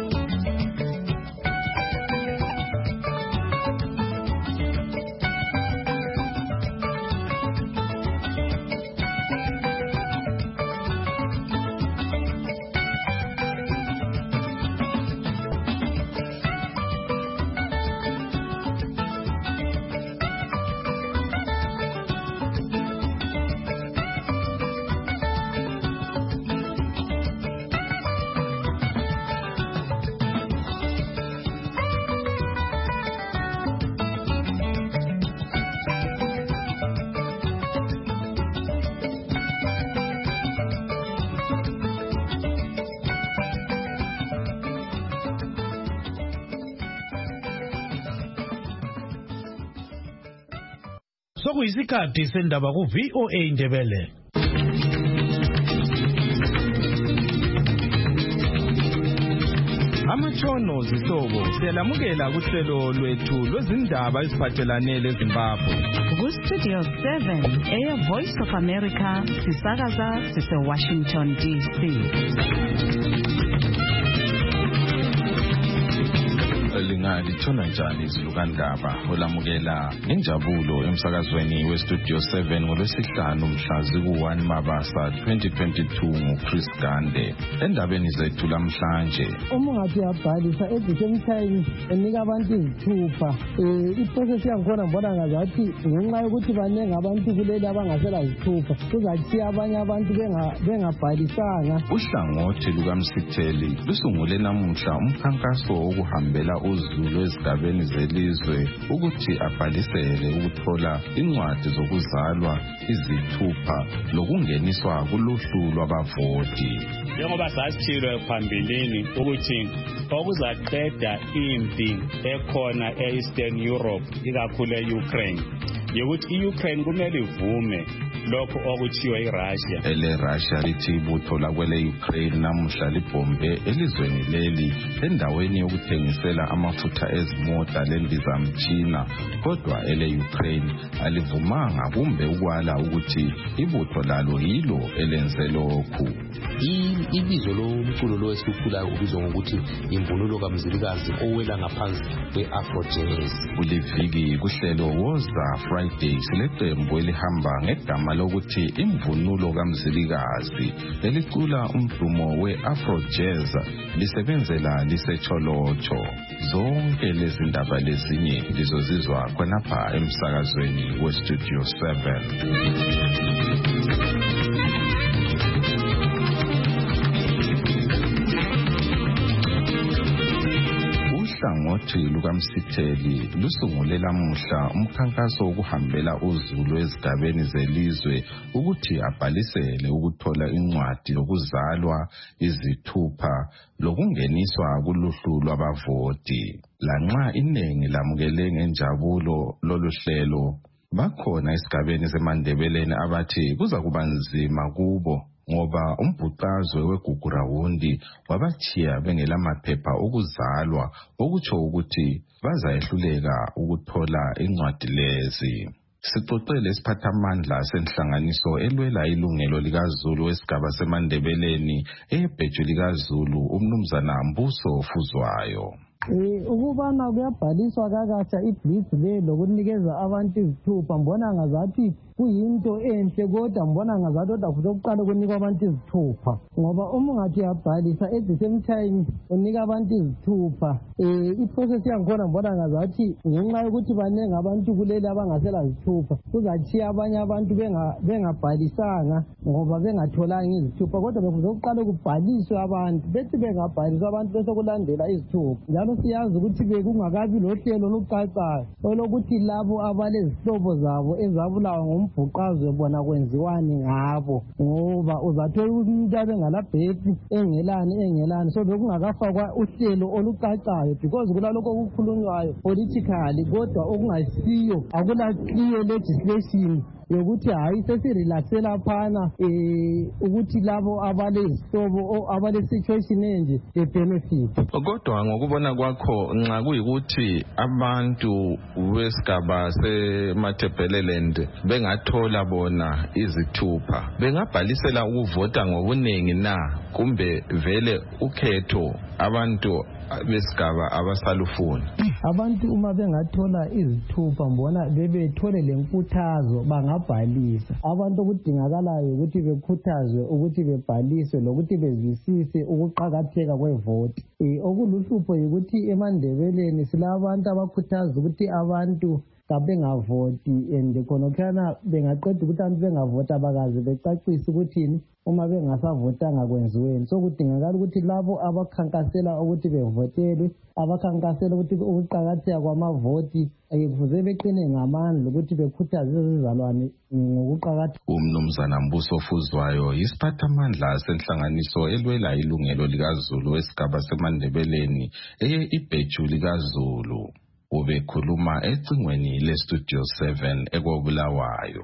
Sokuyisikhathi sendaba ku V O A Indebele. Amatshono zihlobo siyalamukela kuhlelo lwethu lwezindaba eziphathelane leZimbabwe. Ku Studio seven, Air Voice of America, sisakaza sise Washington D C. Lingalithola njani izilukandaba olamukela ngenjabulo emsakazweni weStudio seven ngolwesihlanu mhla ziku-one Mabasa twenty twenty-two nguChris Gande. Endabeni zethu lamhlanje, uma ungathi uyabhalisa edisemthayini enika abantu izithupha um iprocess yangikhona mbona ngazathi ngenxa yokuthi baningi abantu kuleli abangasela zithupha kuzathiya abanye abantu bengabhalisanga. Uhlangothi lukaMsitheli lusungule namuhla umkhankaso wokuhambela uzulu ezigabeni zelizwe ukuthi abhalisele ukuthola incwadi zokuzalwa izithupha lokungeniswa kuluhlu lwabavoti. Njengoba sasitshilo phambilini ukuthi okuzaqeda impi ekhona e-Eastern Europe ikakhulu e-Ukraine yokuthi i-Ukraine kumele ivume lokho okuthiwa iRussia. Ele Russia lithi ibutho lakwele Ukraine namuhla libombe elizweni leli endaweni yokuthengisela amafutha ezimota lendizamtshina, kodwa ele Ukraine alivumanga kumbe ukwala ukuthi ibutho lalo yilo elenze lokhu. Ibizo lomculo lo esikukhulayo ubizwa ngokuthi imvunulo kaMzilikazi owela ngaphansi kwe-Afro Jazz. Kuliviki kuhlelo Woza Friday sileqembu elihamba ngegama lokuthi imvunulo kaMzilikazi elicula umdumo we-Afro Jazz lisebenzela lisecholocho. Zonke lezi ndaba lezinye lizozizwa khonapha emsakazweni weStudio seven. Uhlangothi lukaMsitheli lusungule lamuhla umkhankaso wokuhambela uzulu ezigabeni zelizwe ukuthi abhalisele ukuthola incwadi yokuzalwa izithupha lokungeniswa kuluhlu lwabavoti. Lanxa iningi lamukele ngenjabulo lolu hlelo, bakhona esigabeni seMandebeleni abathi kuza kuba nzima kubo ngoba umbhuqazwe weGugurawundi wabathiya bengelamaphepha okuzalwa, okutsho ukuthi bazayehluleka ukuthola incwadi lezi. Sixoxele isiphathamandla senhlanganiso elwela ilungelo likaZulu esigaba seMandebeleni ebheju likaZulu umnumzana Mbuso Fuzwayo. Eh ukubana kuyabhaliswa kakasha ibhizi le lokunikeza abantu izithupha mbona ngazathi kuyinto enhle, kodwa mbona ngazathi kodwa futhi okuqala kunika abantu izithupha ngoba uma ungathi uyabhalisa at the same time unika abantu izithupha eh iprocess yangikhona mbona ngazathi ngenxa yokuthi baningi abantu kuleli abangasela zithupha kuzathiya abanye abantu bengabhalisanga ngoba bengatholanga izithupha, kodwa bekuze ukuqala kubhaliswe abantu bethi bengabhaliswa abantu bese kulandela izithupha. Njalo siyazi ukuthi bekungakabi lohlelo lucacayo olokuthi labo abalezihlobo zabo ezabulawa ngombhuqazwe bona kwenziwani ngabo, ngoba uzathola umuntu abengalabhethi engelani engelani. So bekungakafakwa uhlelo olucacayo because kulalokho okukhulunywayo politically, kodwa okungasiyo akula clear legislation yokuthi hayi sesirelaxela phana eh ukuthi labo abalezihlobo abale-situation enje be-benefit. Kodwa ngokubona kwakho nxa kuyikuthi abantu besigaba seMatabeleland bengathola bona izithupha, bengabhalisela ukuvota ngobuningi na kumbe vele ukhetho abantu besigaba abasalufuni? Abantu uma bengathola izithupha mbona bebethole lenkuthazo bangabhalisa. Abantu okudingakalayo ukuthi bekhuthazwe ukuthi bebhaliswe lokuthi bezwisise ukuqakatheka kwevoti. Eh okuluhlupho yikuthi eMandebeleni silabantu abakhuthaza ukuthi abantu kabengavoti and khonokhana bengaqeda ukuthi abantu bengavota bakaze becacisa ukuthi uma bengasavotanga kwenziweni. So kudingakala ukuthi labo abakhankasela ukuthi bevotelwe, abakhankasela ukuthi ukuqakatheka kwamavoti kuze beqine ngamandla ukuthi bekhuthaze izizalwane ngokuqakatheka. Umnumzana Mbuso Fuzwayo yisiphathamandla senhlanganiso elwela ilungelo likaZulu esigaba seMandebeleni eye ibheju likaZulu. ubekhuluma ecingweni leStudio seven ekobulawayo.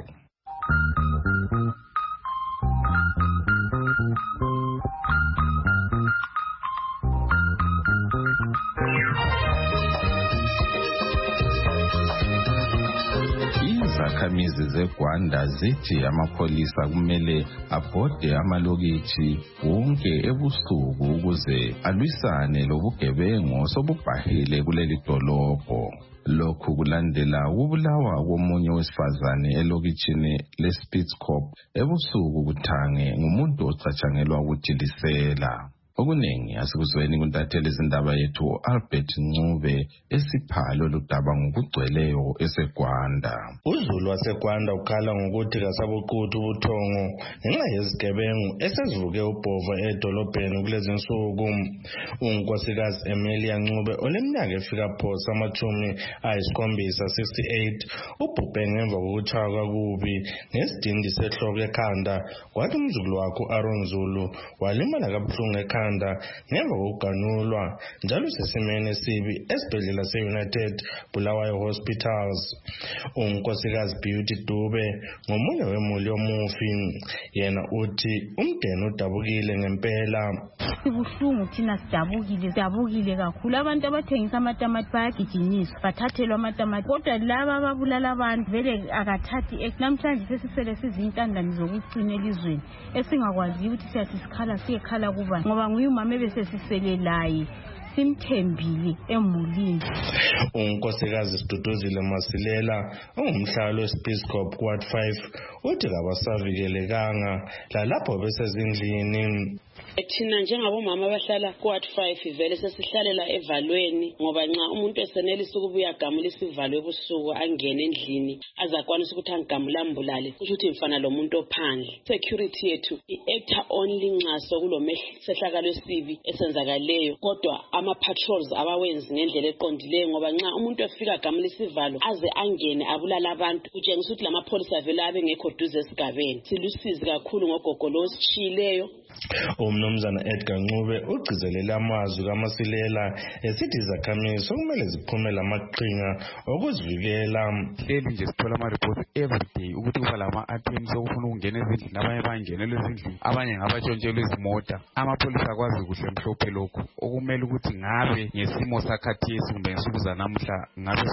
Izakhamizi zeGwanda zithi amapholisa kumele abhode amalokithi wonke ebusuku ukuze alwisane lobugebengu sobubhahile kuleli dolobho. Lokhu kulandela ukubulawa komunye wesifazane elokitshini leSpitzkop ebusuku kuthange ngumuntu ocatshangelwa ukuthi lisela. Okuningi asikuzweni kuntatheli izindaba yethu Albert Ncube esiphalo ludaba ngokugcweleyo eseGwanda. uZulu waseGwanda ukhala ngokuthi kasabuquthu ubuthongo ngenxa yezigebengu esezivuke ubhova edolobheni kulezi nsuku. Unkosikazi Emilia Ncube oleminyaka efika phosa amachumi ayisikhombisa sixty-eight ubhubhe ngemva kokutshaywa kakubi ngesidindi sehloko ekhanda, kwathi umzukulu wakhe Aaron Zulu walimala kabuhlungu ekhanda ngemva kokuganulwa njalo sesimene esibi esibhedlela se-United Bulawayo Hospitals. Unkosikazi Beauty Dube ngomunye wemuli yomufi, yena uthi umndeni udabukile ngempela. Sibuhlungu thina sidabukile sidabukile kakhulu. Abantu abathengisa amatamati bayagijinyiswa bathathelwa amatamati, kodwa laba ababulala abantu vele akathathi. Namhlanje sesisele sizintandane zokucina elizweni esingakwazi ukuthi siyathi sikhala siyekhala kubani ngoba nguye umama ebesesiselelaye simthembile emulini. Unkosikazi Siduduzile Masilela ongumhlalo weSpitzkop Ward five uthi kabasavikelekanga lalapho besezindlini. Thina njengabomama abahlala kuWard five vele sesihlalela evalweni ngoba nxa umuntu esenelisa ukubuya agamula isivalo ebusuku angene endlini azakwanisa ukuthi angamula ambulale kusho ukuthi mfana lo muntu ophandle. Security yethu i-actor only nxa sokulomehlakalo esibi esenzakaleyo, kodwa ama-patrols abawenzi ngendlela eqondileyo ngoba nxa umuntu efika agamula isivalo aze angene abulala abantu kutshengisa ukuthi lamapholisa vele abe ngekho duze esigabeni. Silusizi kakhulu ngogogo lo ositshiyileyo. Umnumzana Edgar Ncube ugcizelela amazwi kaMasilela esithi izakhamizi kumele ziphumele amaqhinga okuzivikela. Hleli nje sithola ama-reports every day ukuthi kuba lama-attempts okufuna ukungena ezindlini, abanye bangenelwe ezindlini, abanye ngabatshontshelwe izimota. Amapholisa akwazi kuhle mhlophe lokhu. Okumele ukuthi ngabe ngesimo sakhathesi kumbe ngesuku zanamuhla ngabe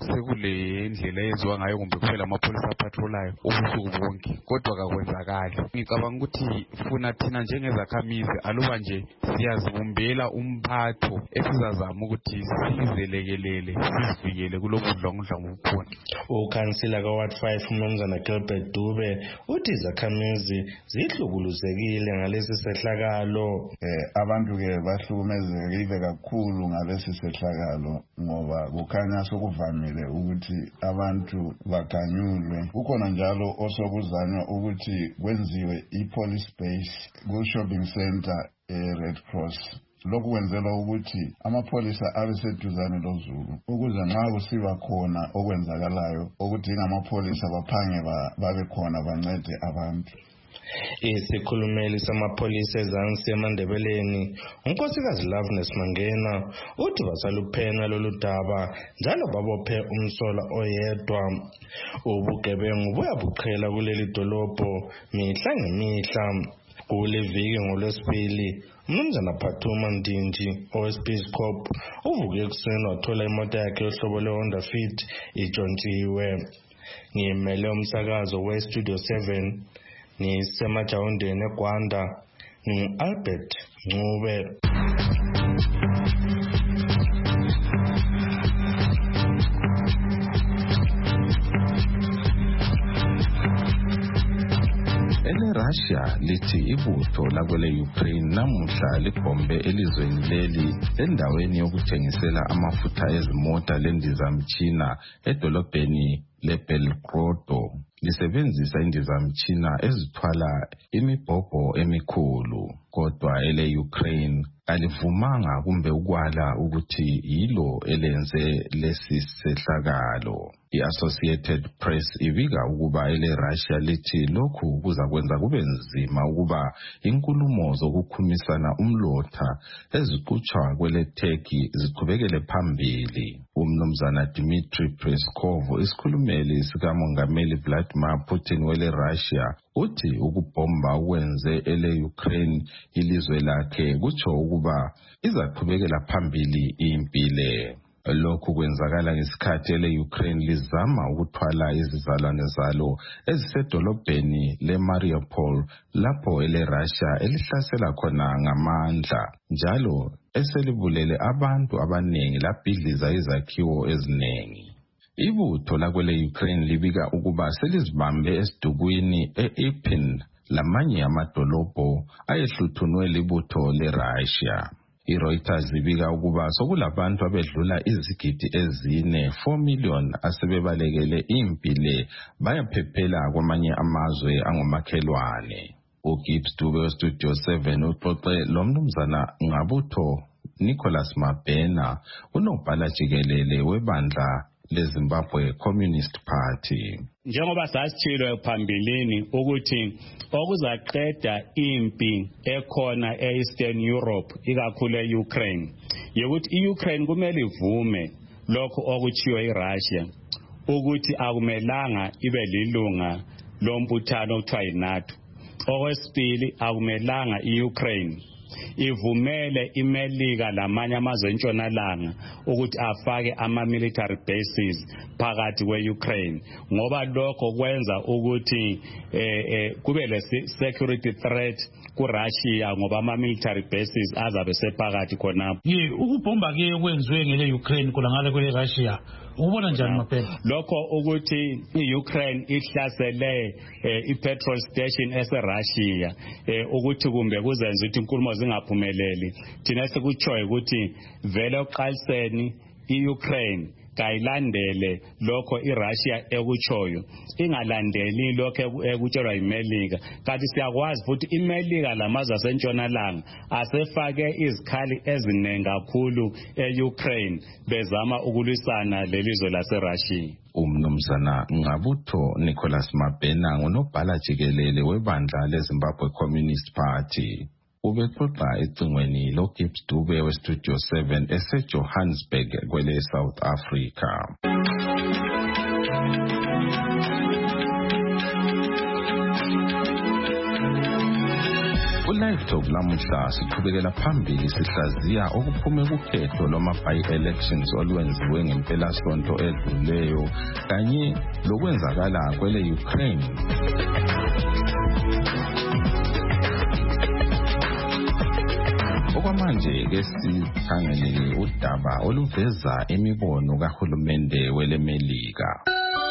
sekule ndlela eyenziwa ngayo kumbe kuphela amapholisa apatrolayo ubusuku bonke, kodwa kakwenzakali. Ngicabanga ukuthi funa thina njengezakhamizi aluba nje siyazibumbela umphatho esizazama ukuthi sizelekelele sizivikele kulobudlwangudla ngobukhona. Ukhansila kaWard five umnumzana Gilbert Dube uthi izakhamizi zihlukuluzekile ngalesi sehlakalo. Eh, abantu ke bahlukumezekile kakhulu ngalesi sehlakalo ngoba kukhanya sokuvamile ukuthi abantu baganyulwe. Kukhona njalo osokuzanywa ukuthi kwenziwe i-police base ku-shopping center e-Red Cross. Lokhu kwenzelwa ukuthi amapholisa abe seduzane loZulu ukuze nxa kusiba khona okwenzakalayo okudinga amapholisa baphange babe khona bancede abantu. Isikhulumeli samapholisa ezansi eMandebeleni unkosikazi Loveness Mangena uthi basaluphenya lolu daba njalo babophe umsola oyedwa. Ubugebengu buyabuqhela kuleli dolobho mihla ngemihla. Kule viki ngoLwesibili umnumzana Phathuma Ndinji oweSpitzkop uvuke ekuseni wathola imoto yakhe yohlobo lwe-Honda Fit itshontshiwe. Ngimele umsakazo weStudio seven nisemajawundeni eGwanda, ngingu-Albert Ncube. Russia lithi ibutho lakwele Ukraine namuhla libombe elizweni leli endaweni yokuthengisela amafutha ezimota lendizamtshina edolobheni leBelgorod lisebenzisa indizamtshina ezithwala imibhobho emikhulu, kodwa ele Ukraine alivumanga kumbe ukwala ukuthi yilo elenze lesi sehlakalo. I-Associated Press ibika ukuba ele Russia lithi lokhu kuzakwenza kube nzima ukuba inkulumo zokukhumisana umlotha eziqhutshwa kwele Turkey ziqhubekele phambili. Umnumzana Dmitry Peskov, isikhulumeli sikamongameli Vladimir Putin wele Russia, uthi ukubhomba ukwenze ele Ukraine ilizwe lakhe kutsho ukuba izaqhubekela phambili impile. Lokhu kwenzakala ngesikhathi ele Ukraine lizama ukuthwala izizalwane zalo ezisedolobheni le Mariupol lapho ele Russia elihlasela khona ngamandla, njalo eselibulele abantu abanengi labhidliza izakhiwo eziningi. Ibutho lakwele Ukraine libika ukuba selizibambe esidukwini e-Irpin lamanye amadolobho ayehluthunwe libutho le-Russia. I-Reuters ibika ukuba sokulabantu abedlula izigidi ezine four million asebebalekele impile bayaphephela kwamanye amazwe angomakhelwane. uGibbs Dube weStudio seven uxoxe lomnumzana Ngabutho Nicholas Mabena, unobhala jikelele webandla leZimbabwe Communist Party. Njengoba sasitshilo phambilini ukuthi okuzaqeda impi ekhona eEastern Europe ikakhulu eUkraine yokuthi iUkraine kumele ivume lokho okuchiwe iRussia ukuthi akumelanga ibe lilunga lombuthano okuthiwa yiNATO. Okwesibili, akumelanga iUkraine ivumele iMelika lamanye amazwe entshonalanga ukuthi afake ama-military bases phakathi kwe-Ukraine, ngoba lokho kwenza ukuthi eh, eh, kube le security threat kuRussia ngoba ama-military bases azabe sephakathi khonapho. Ye ukubhomba ke kwenziwe ngele Ukraine kulangale kwele Russia ubona njani Mapela? Lokho ukuthi iUkraine ihlasele eh, ipetrol station eseRussia eh, ukuthi kumbe kuzenza ukuthi inkulumo zingaphumeleli, thina sekutshoyo ukuthi vele oqaliseni iUkraine kayilandele lokho iRussia ekutshoyo, ingalandeli lokho ekutshelwa yiMelika. Kanti siyakwazi futhi iMelika lamazwe asentshonalanga asefake izikhali eziningi kakhulu eUkraine bezama ukulwisana lelizwe laseRussia. Umnumzana Ngabutho Nicholas Mabena ngunobhala jikelele webandla leZimbabwe Communist Party. Ubexoxa ecingweni loGibbs Dube weStudio seven eseJohannesburg kwele South Africa. Live Talk lamuhla siqhubekela phambili sihlaziya okuphume kukhetho lwama-by-elections olwenziwe ngempelasonto edluleyo kanye lokwenzakala kwele Ukraine. Okwamanje ke sikhangele udaba oluveza imibono kahulumende weleMelika.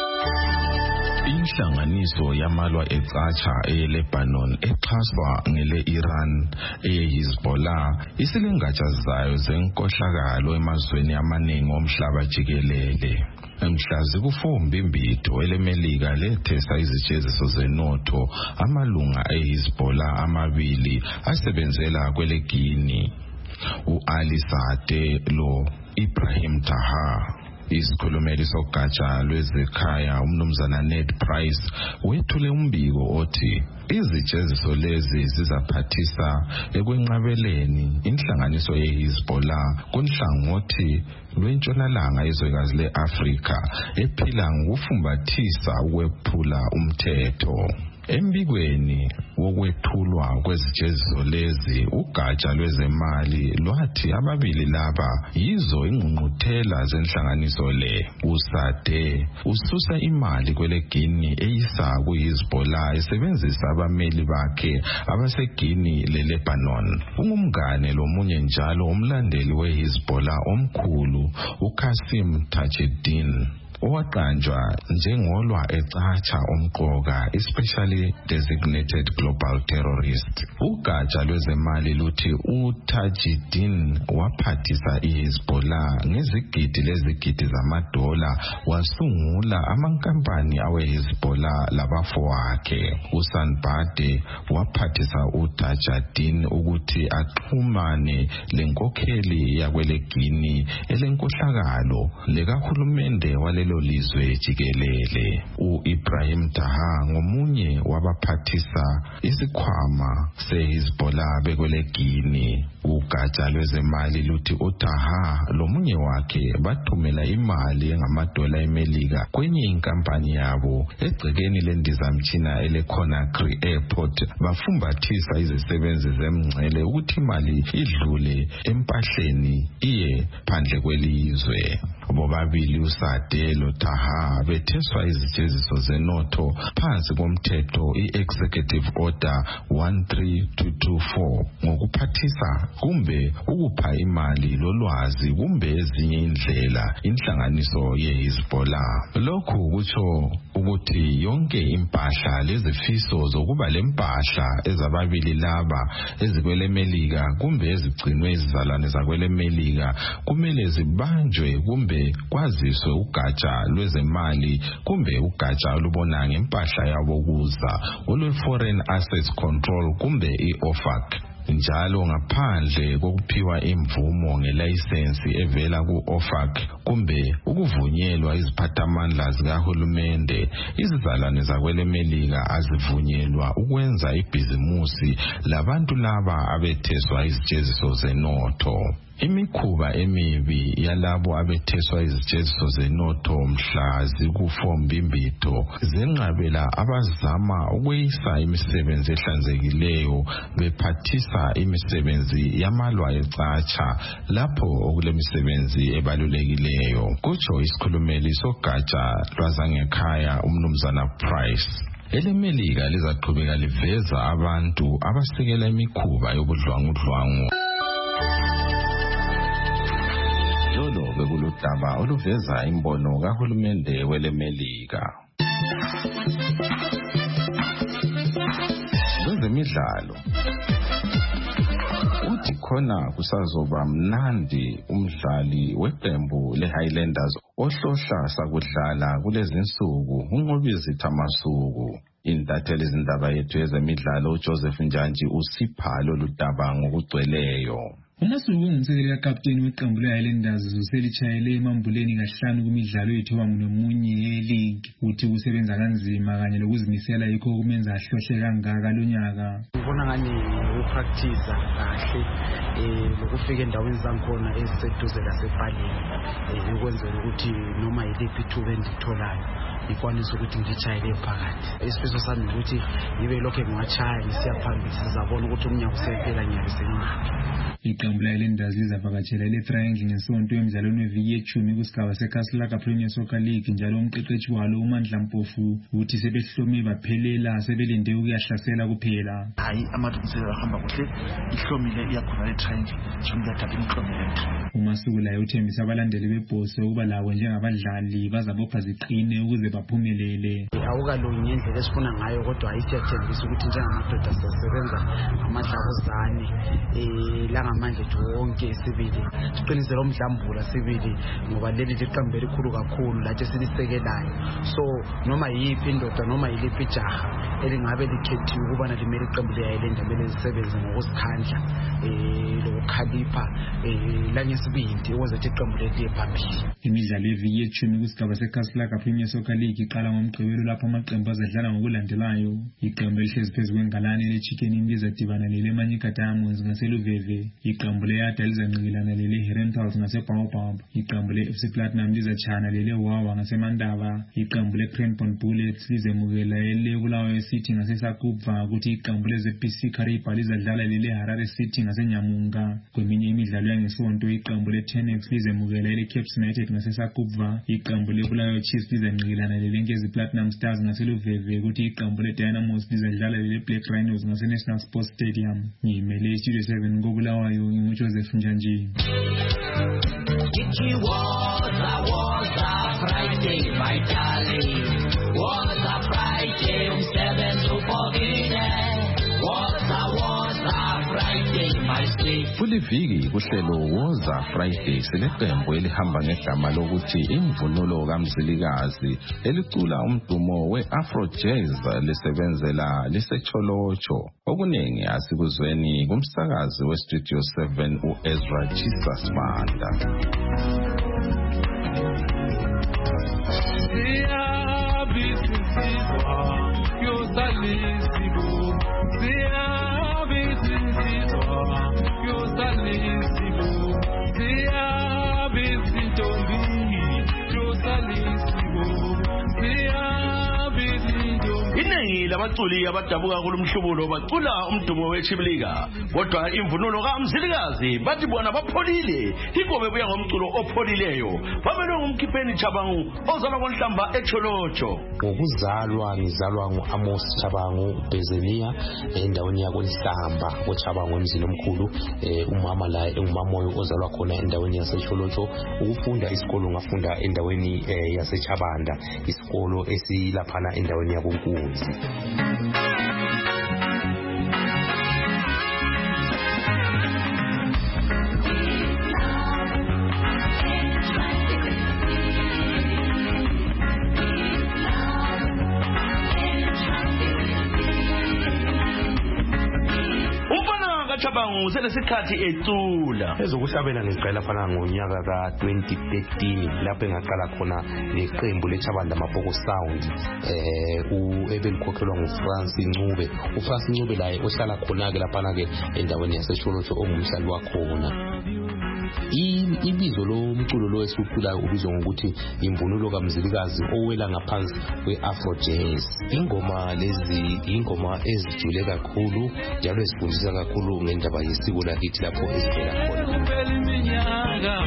Inhlanganiso yamalwa ecatsha eLebanon exhaswa ngele Iran eyeHezbollah isilengatsha zayo zenkohlakalo emazweni amaningi omhlaba jikelele. Mhlazi ku-four Mbimbidvo eleMelika lethesa izijeziso zenotho amalunga eHezbollah amabili asebenzela kwele Guinea, u-Ali Saade lo Ibrahim Taha. Isikhulumeli sogatsha lwezekhaya umnumzana Ned Price wethule umbiko othi izijeziso lezi zizaphathisa ekwenqabeleni inhlanganiso yeHezbollah kunhlangothi lwentshonalanga izwekazi le-Afrika ephila ngokufumbathisa ukwephula umthetho. Embikweni wokwethulwa kwezijeziso lezi ugatsha lwezemali lwathi ababili laba yizo ingqungquthela zenhlanganiso le. USaade ususa imali kwele Guinea eyisa kuHezbollah esebenzisa abameli bakhe abaseGuinea leLebanon. Ungumngane lomunye njalo umlandeli weHezbollah omkhulu uKasim Tajeddin owaqanjwa njengolwa ecatsha omqoka especially designated global terrorist. Ugatsha lwezemali luthi uTajeddin waphathisa iHezbollah ngezigidi lezigidi zamadola wasungula amankampani aweHezbollah labafowakhe. uSanbade waphathisa uTajeddin ukuthi axhumane lenkokheli yakwele Guinea elenkohlakalo lekahulumende wale lizwe jikelele. U-Ibrahim Taha ngomunye wabaphathisa isikhwama seHezbollah bekwele Guinea. Ugatsha lwezemali luthi uTaha lomunye wakhe bathumela imali engamadola eMelika kwenye inkampani yabo egcekeni lendizamtshina eleConakry Airport, bafumbathisa izisebenzi zemngcele ukuthi imali idlule empahleni iye phandle kwelizwe. Bobabili uSade loTaha betheswa izijeziso zenotho phansi komthetho i-Executive Order one three two two four ngokuphathisa kumbe ukupha imali lolwazi kumbe ezinye indlela inhlanganiso yeHezbollah. Lokhu kutsho ukuthi yonke impahla lezifiso zokuba lempahla ezababili laba ezikwelemelika kumbe ezigcinwe izizalwane zakwelemelika kumele zibanjwe kumbe kwaziswe ugatsha lwezemali kumbe ugatsha olubona ngempahla yabo kuza olwe-Foreign Assets Control kumbe i-O F A C. Njalo ngaphandle kokuphiwa imvumo ngelayisensi evela ku-O F A C kumbe ukuvunyelwa iziphathamandla zikahulumende, izizalwane zakwelemelika azivunyelwa ukwenza ibhizimusi labantu laba abetheswa izijeziso zenotho. Imikhuba emibi yalabo abetheswa izijeziso zenotho mhla zikuFombimbito zenqabela abazama ukweyisa imisebenzi ehlanzekileyo bephathisa imisebenzi yamalwa ecatsha lapho okulemisebenzi ebalulekileyo, kutsho isikhulumeli sogatsha lwazangekhaya uMnumzana Price. EleMelika lizaqhubeka liveza abantu abasekela imikhuba yobudlwangudlwangu. Lolo bekuludaba oluveza imbono kahulumende weleMelika. Kwezemidlalo uthi khona kusazoba mnandi umdlali weqembu leHighlanders ohlohla sakudlala kulezinsuku uNqobizitha Masuku. Intatheli izindaba yethu yezemidlalo uJoseph Njanji usipha lolu daba ngokugcweleyo. uMasuku ungumsekeli kakapteni weqembu leHighlanders uselitshayele emambuleni kahlanu kumidlalo ethoba nomunye yeligi. Uthi usebenza kanzima kanye lokuzimisela yikho kumenza ahlohle kangaka lonyaka. Ngibona ngani ukupractice kahle eh lokufika endaweni zankhona eziseduze lasephaleni eh ukwenzela ukuthi noma yiliphi ithuba enditholayo ikwanisa ukuthi ngitshayele phakathi. Isifiso sami ukuthi ngibe lokho ngiwachaya ngisiya phambili sizabona ukuthi umnyaka usephela nyaka senyaka. Iqembu leHighlanders lizavakatshela ile-Triangle ngesonto emidlalweni weviki yechumi kusigaba seKaslaka Premier Soccer League, njalo umqeqeshi walo uMandla Mpofu uthi sebehlome baphelela sebelinde ukuyahlasela kuphela. Hayi amathumisela ahamba kuhle, ihlomile iyakhona le-Triangle njengiyadaba imhlomile. uMasuku laye uthembisa abalandeli bebhosi ukuba labo njengabadlali bazabopha ziqine ukuze baphumelele. Awukalungi indlela esifuna ngayo kodwa ayisiyathembisa ukuthi njengamadoda sisebenza amadlabuzane eh la ngamanje wonke sibili siqinisele umdlambula sibili ngoba leli liqembu elikhulu kakhulu lathi silisekelayo. So noma yipi indoda noma yiliphi ijaha elingabe likhethiwe ukubana limele iqembu leHighlanders mele lisebenze ngokusikhandla eh lokukhalipha eh la ngesibindi ukuze iqembu liye phambili. Imidlalo yeviki yechumi kusigaba seKaslaka Premier Soccer League iqala ngoMgqibelo lapho amaqembu azadlala ngokulandelayo. Iqembu elihlezi phezu kwengalane leChicken lizadibana leLemanyika Diamonds ngaseLuveve. Iqembu leYada lizanqikilana leHerentals ngaseBaobab. Iqembu leF C Platinum lizachana leWawa ngaseMandaba. Iqembu leCranbourne Bullets lizemukela leBulawayo City ngaseSakubva, ukuthi iqembu leZP C Kariba lizadlala leHarare City ngaseNyamunga. Kweminye imidlalo yangesonto iqembu leTenex lizemukela leCape United ngaseSakubva. Iqembu leBulawayo Chiefs lizanqikilana leLenkezi Platinum Stars ngaseLuveve, ukuthi iqembu leDynamos lizadlala leBlack Rhinos ngaseNational Sports Stadium. Ngimele iStudio seven koBulawayo nginguJoseph Njanji. Friday, my darling. Was a Friday, um seven to fourteen. Was a was a Friday, my sweet. Kuliviki kuhlelo Woza Friday sileqembu elihamba ngegama lokuthi imvunulo kaMzilikazi elicula umdumo we-Afro Jazz lisebenzela lisecholocho. Okunengi asikuzweni kumsakazi weStudio seven uEzra Jesus Manda. iningi labaculi abadabuka kulumhlubulo bacula umdumo wechibilika kodwa imvunulo kaMzilikazi bathi bona bapholile ingobe buya ngomculo opholileyo babelwe ngumkhipheni Chabangu ozalwa konhlamba eCholocho. Ngokuzalwa ngizalwa nguAmos Chabangu Bezenia endaweni yakonhlamba koChabangu emzini omkhulu. Umama la engumamoyo ozalwa khona endaweni yaseCholocho. Ukufunda isikolo ngafunda endaweni yaseChabanda, isikolo esilaphana endaweni yakoNkunzi. Chabangu selesikhathi ecula ezokuhlabela ngiqala phana ngonyaka ka twenty thirteen lapho engaqala khona leqembu leChabanda Mabhoko Sound eh ubelikhokhelwa nguFrance Ncube. uFrance Ncube laye ohlala khona ke lapha ke endaweni yaseCholocho ongumhlali wakhona. Ibizo lomculo lo esiculayo ubizwa ngokuthi imvunulo kaMzilikazi owela ngaphansi kweAfro Jazz. Ingoma lezi ingoma ezijule kakhulu njalo ezifundisa kakhulu ngendaba yesiko lakithi lapho ezivela khona.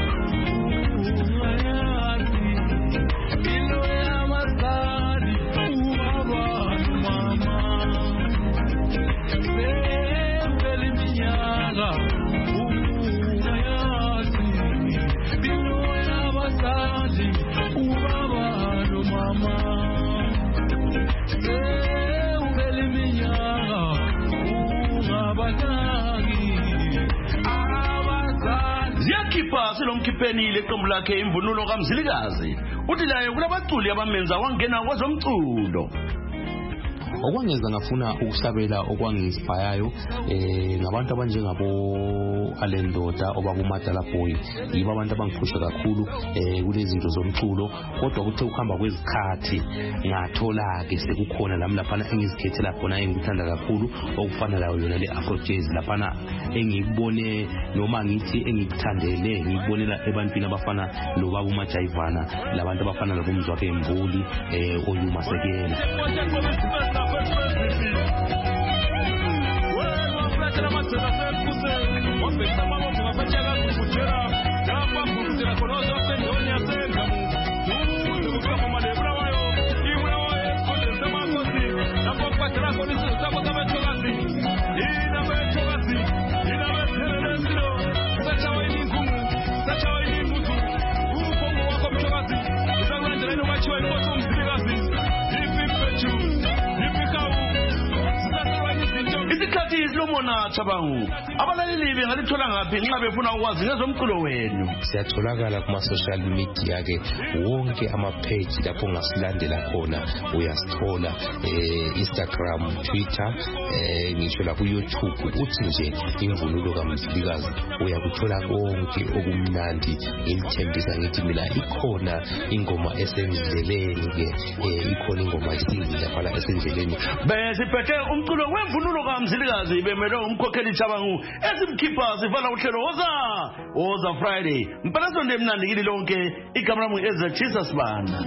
Ziyakhipha silomkhipheni leqembu lakhe imvunulo kaMzilikazi uthi laye kulabaculi abamenza wangena kwezomculo. Okwangeza ngafuna ukuhlabela okwanginspireyo eh ngabantu abanjengabo Alendoda obaba uMadala Boy, yibo abantu abangiphusha kakhulu eh kulezi zinto zomculo. Kodwa kuthe ukuhamba kwezikhathi ngathola ke sekukhona lami lapha engizikhethela khona engikuthanda kakhulu okufana layo yona leAfro Jazz lapha engikubone noma ngithi engikuthandele ngikubonela ebantwini abafana nobaba uMajayivana, labantu abafana nabomzwakhe Mbuli eh oyuma Sekela. Mona Chabangu abalaleli bengalithola ngaphi nxa befuna ukwazi ngezomculo wenu? Siyatholakala kuma social media ke wonke ama page lapho ngasilandela khona uyasithola eh Instagram, Twitter, eh ngisho la ku YouTube uthi nje imvunulo kaMzilikazi uyakuthola konke okumnandi. Ngimthembisa ngithi mina ikhona ingoma esendleleni ke eh ikhona ingoma isingile lapha esendleleni besiphethe umculo wemvunulo kaMzilikazi bemelo umkhokheli Chabangu esimkhipha sivala uhlelo woza woza Friday mpela sonde mnandi kili lonke igama lami Ezra Jesus Banda.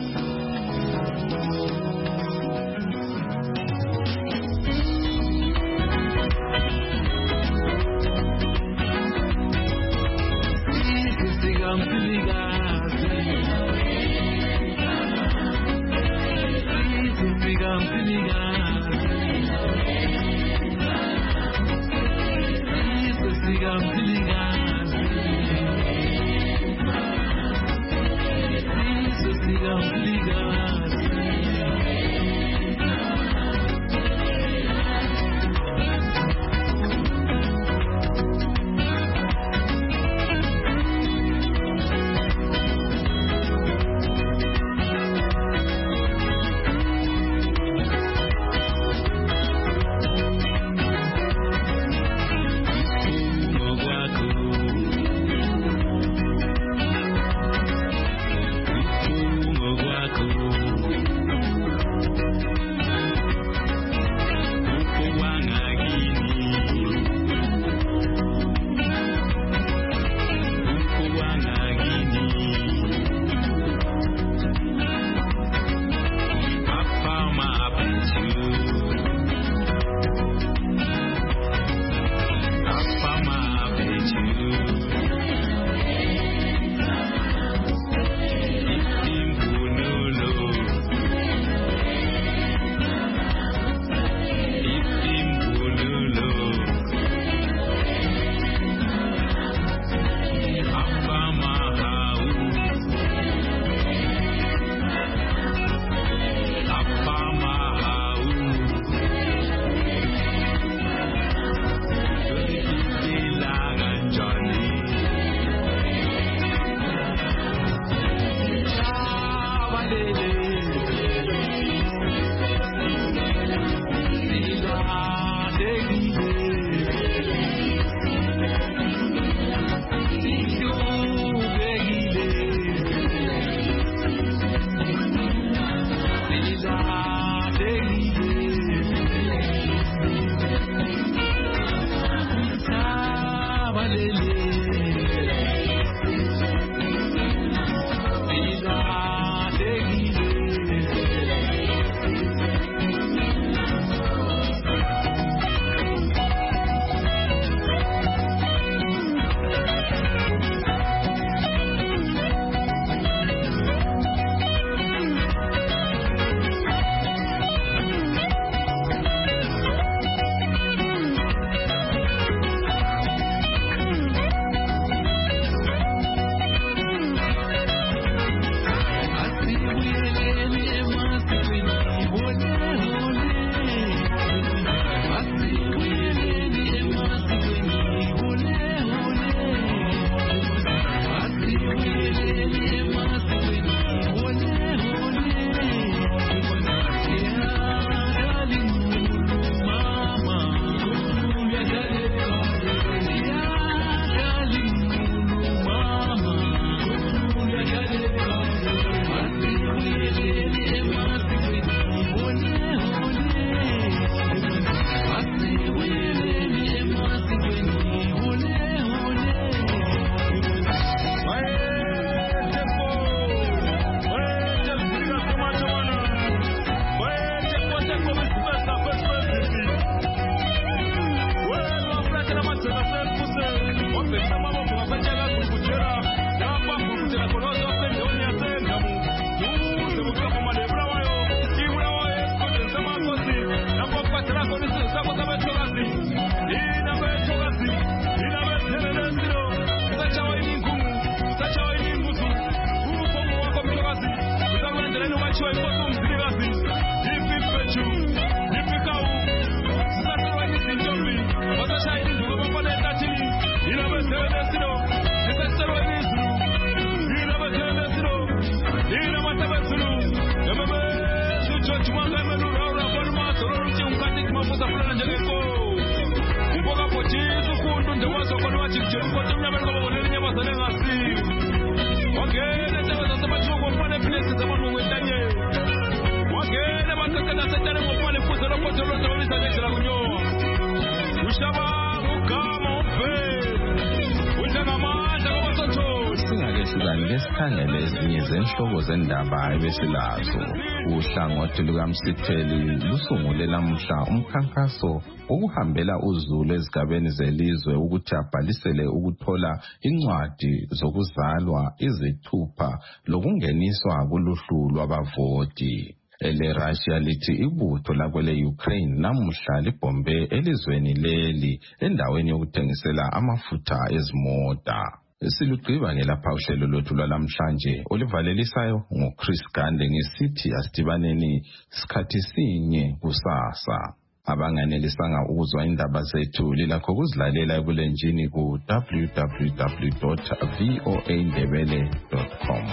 Sikhangele ezinye zenhloko zendaba ebesilazo. Uhlangothi lukaMsitheli lusungule namuhla umkhankaso ukuhambela uzulu ezigabeni zelizwe ukuthi abhalisele ukuthola incwadi zokuzalwa izithupha lokungeniswa kuluhlu lwabavoti. Ele Russia lithi ibutho lakwele Ukraine namuhla libombe elizweni leli endaweni yokuthengisela amafutha ezimota. Silugqiba ngelapha uhlelo lwethu lwalamhlanje olivalelisayo ngoChris Gande ngesithi asidibaneni sikhathi sinye kusasa. Abanganelisanga ukuzwa indaba zethu lilakho kuzilalela ebulenjini ku w w w dot voa ndebele dot com.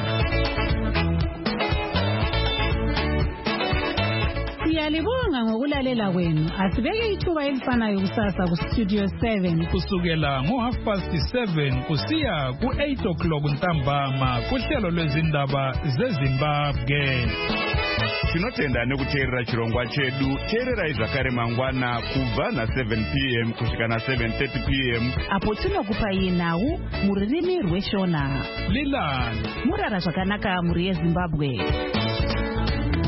Siyalibonga ngokulalela kwenu. Asibeke ithuba elifanayo kusasa ku Studio seven kusukela ngo half past seven kusiya ku eight o'clock ntambama kuhlelo lwezindaba zeZimbabwe. Tinotenda nekuteerera chirongwa chedu. Teererai zvakare mangwana kubva na seven p m kusvika na seven thirty p m apo tinokupa yenhau mururimi rweshona. Lilani murara zvakanaka muri yeZimbabwe.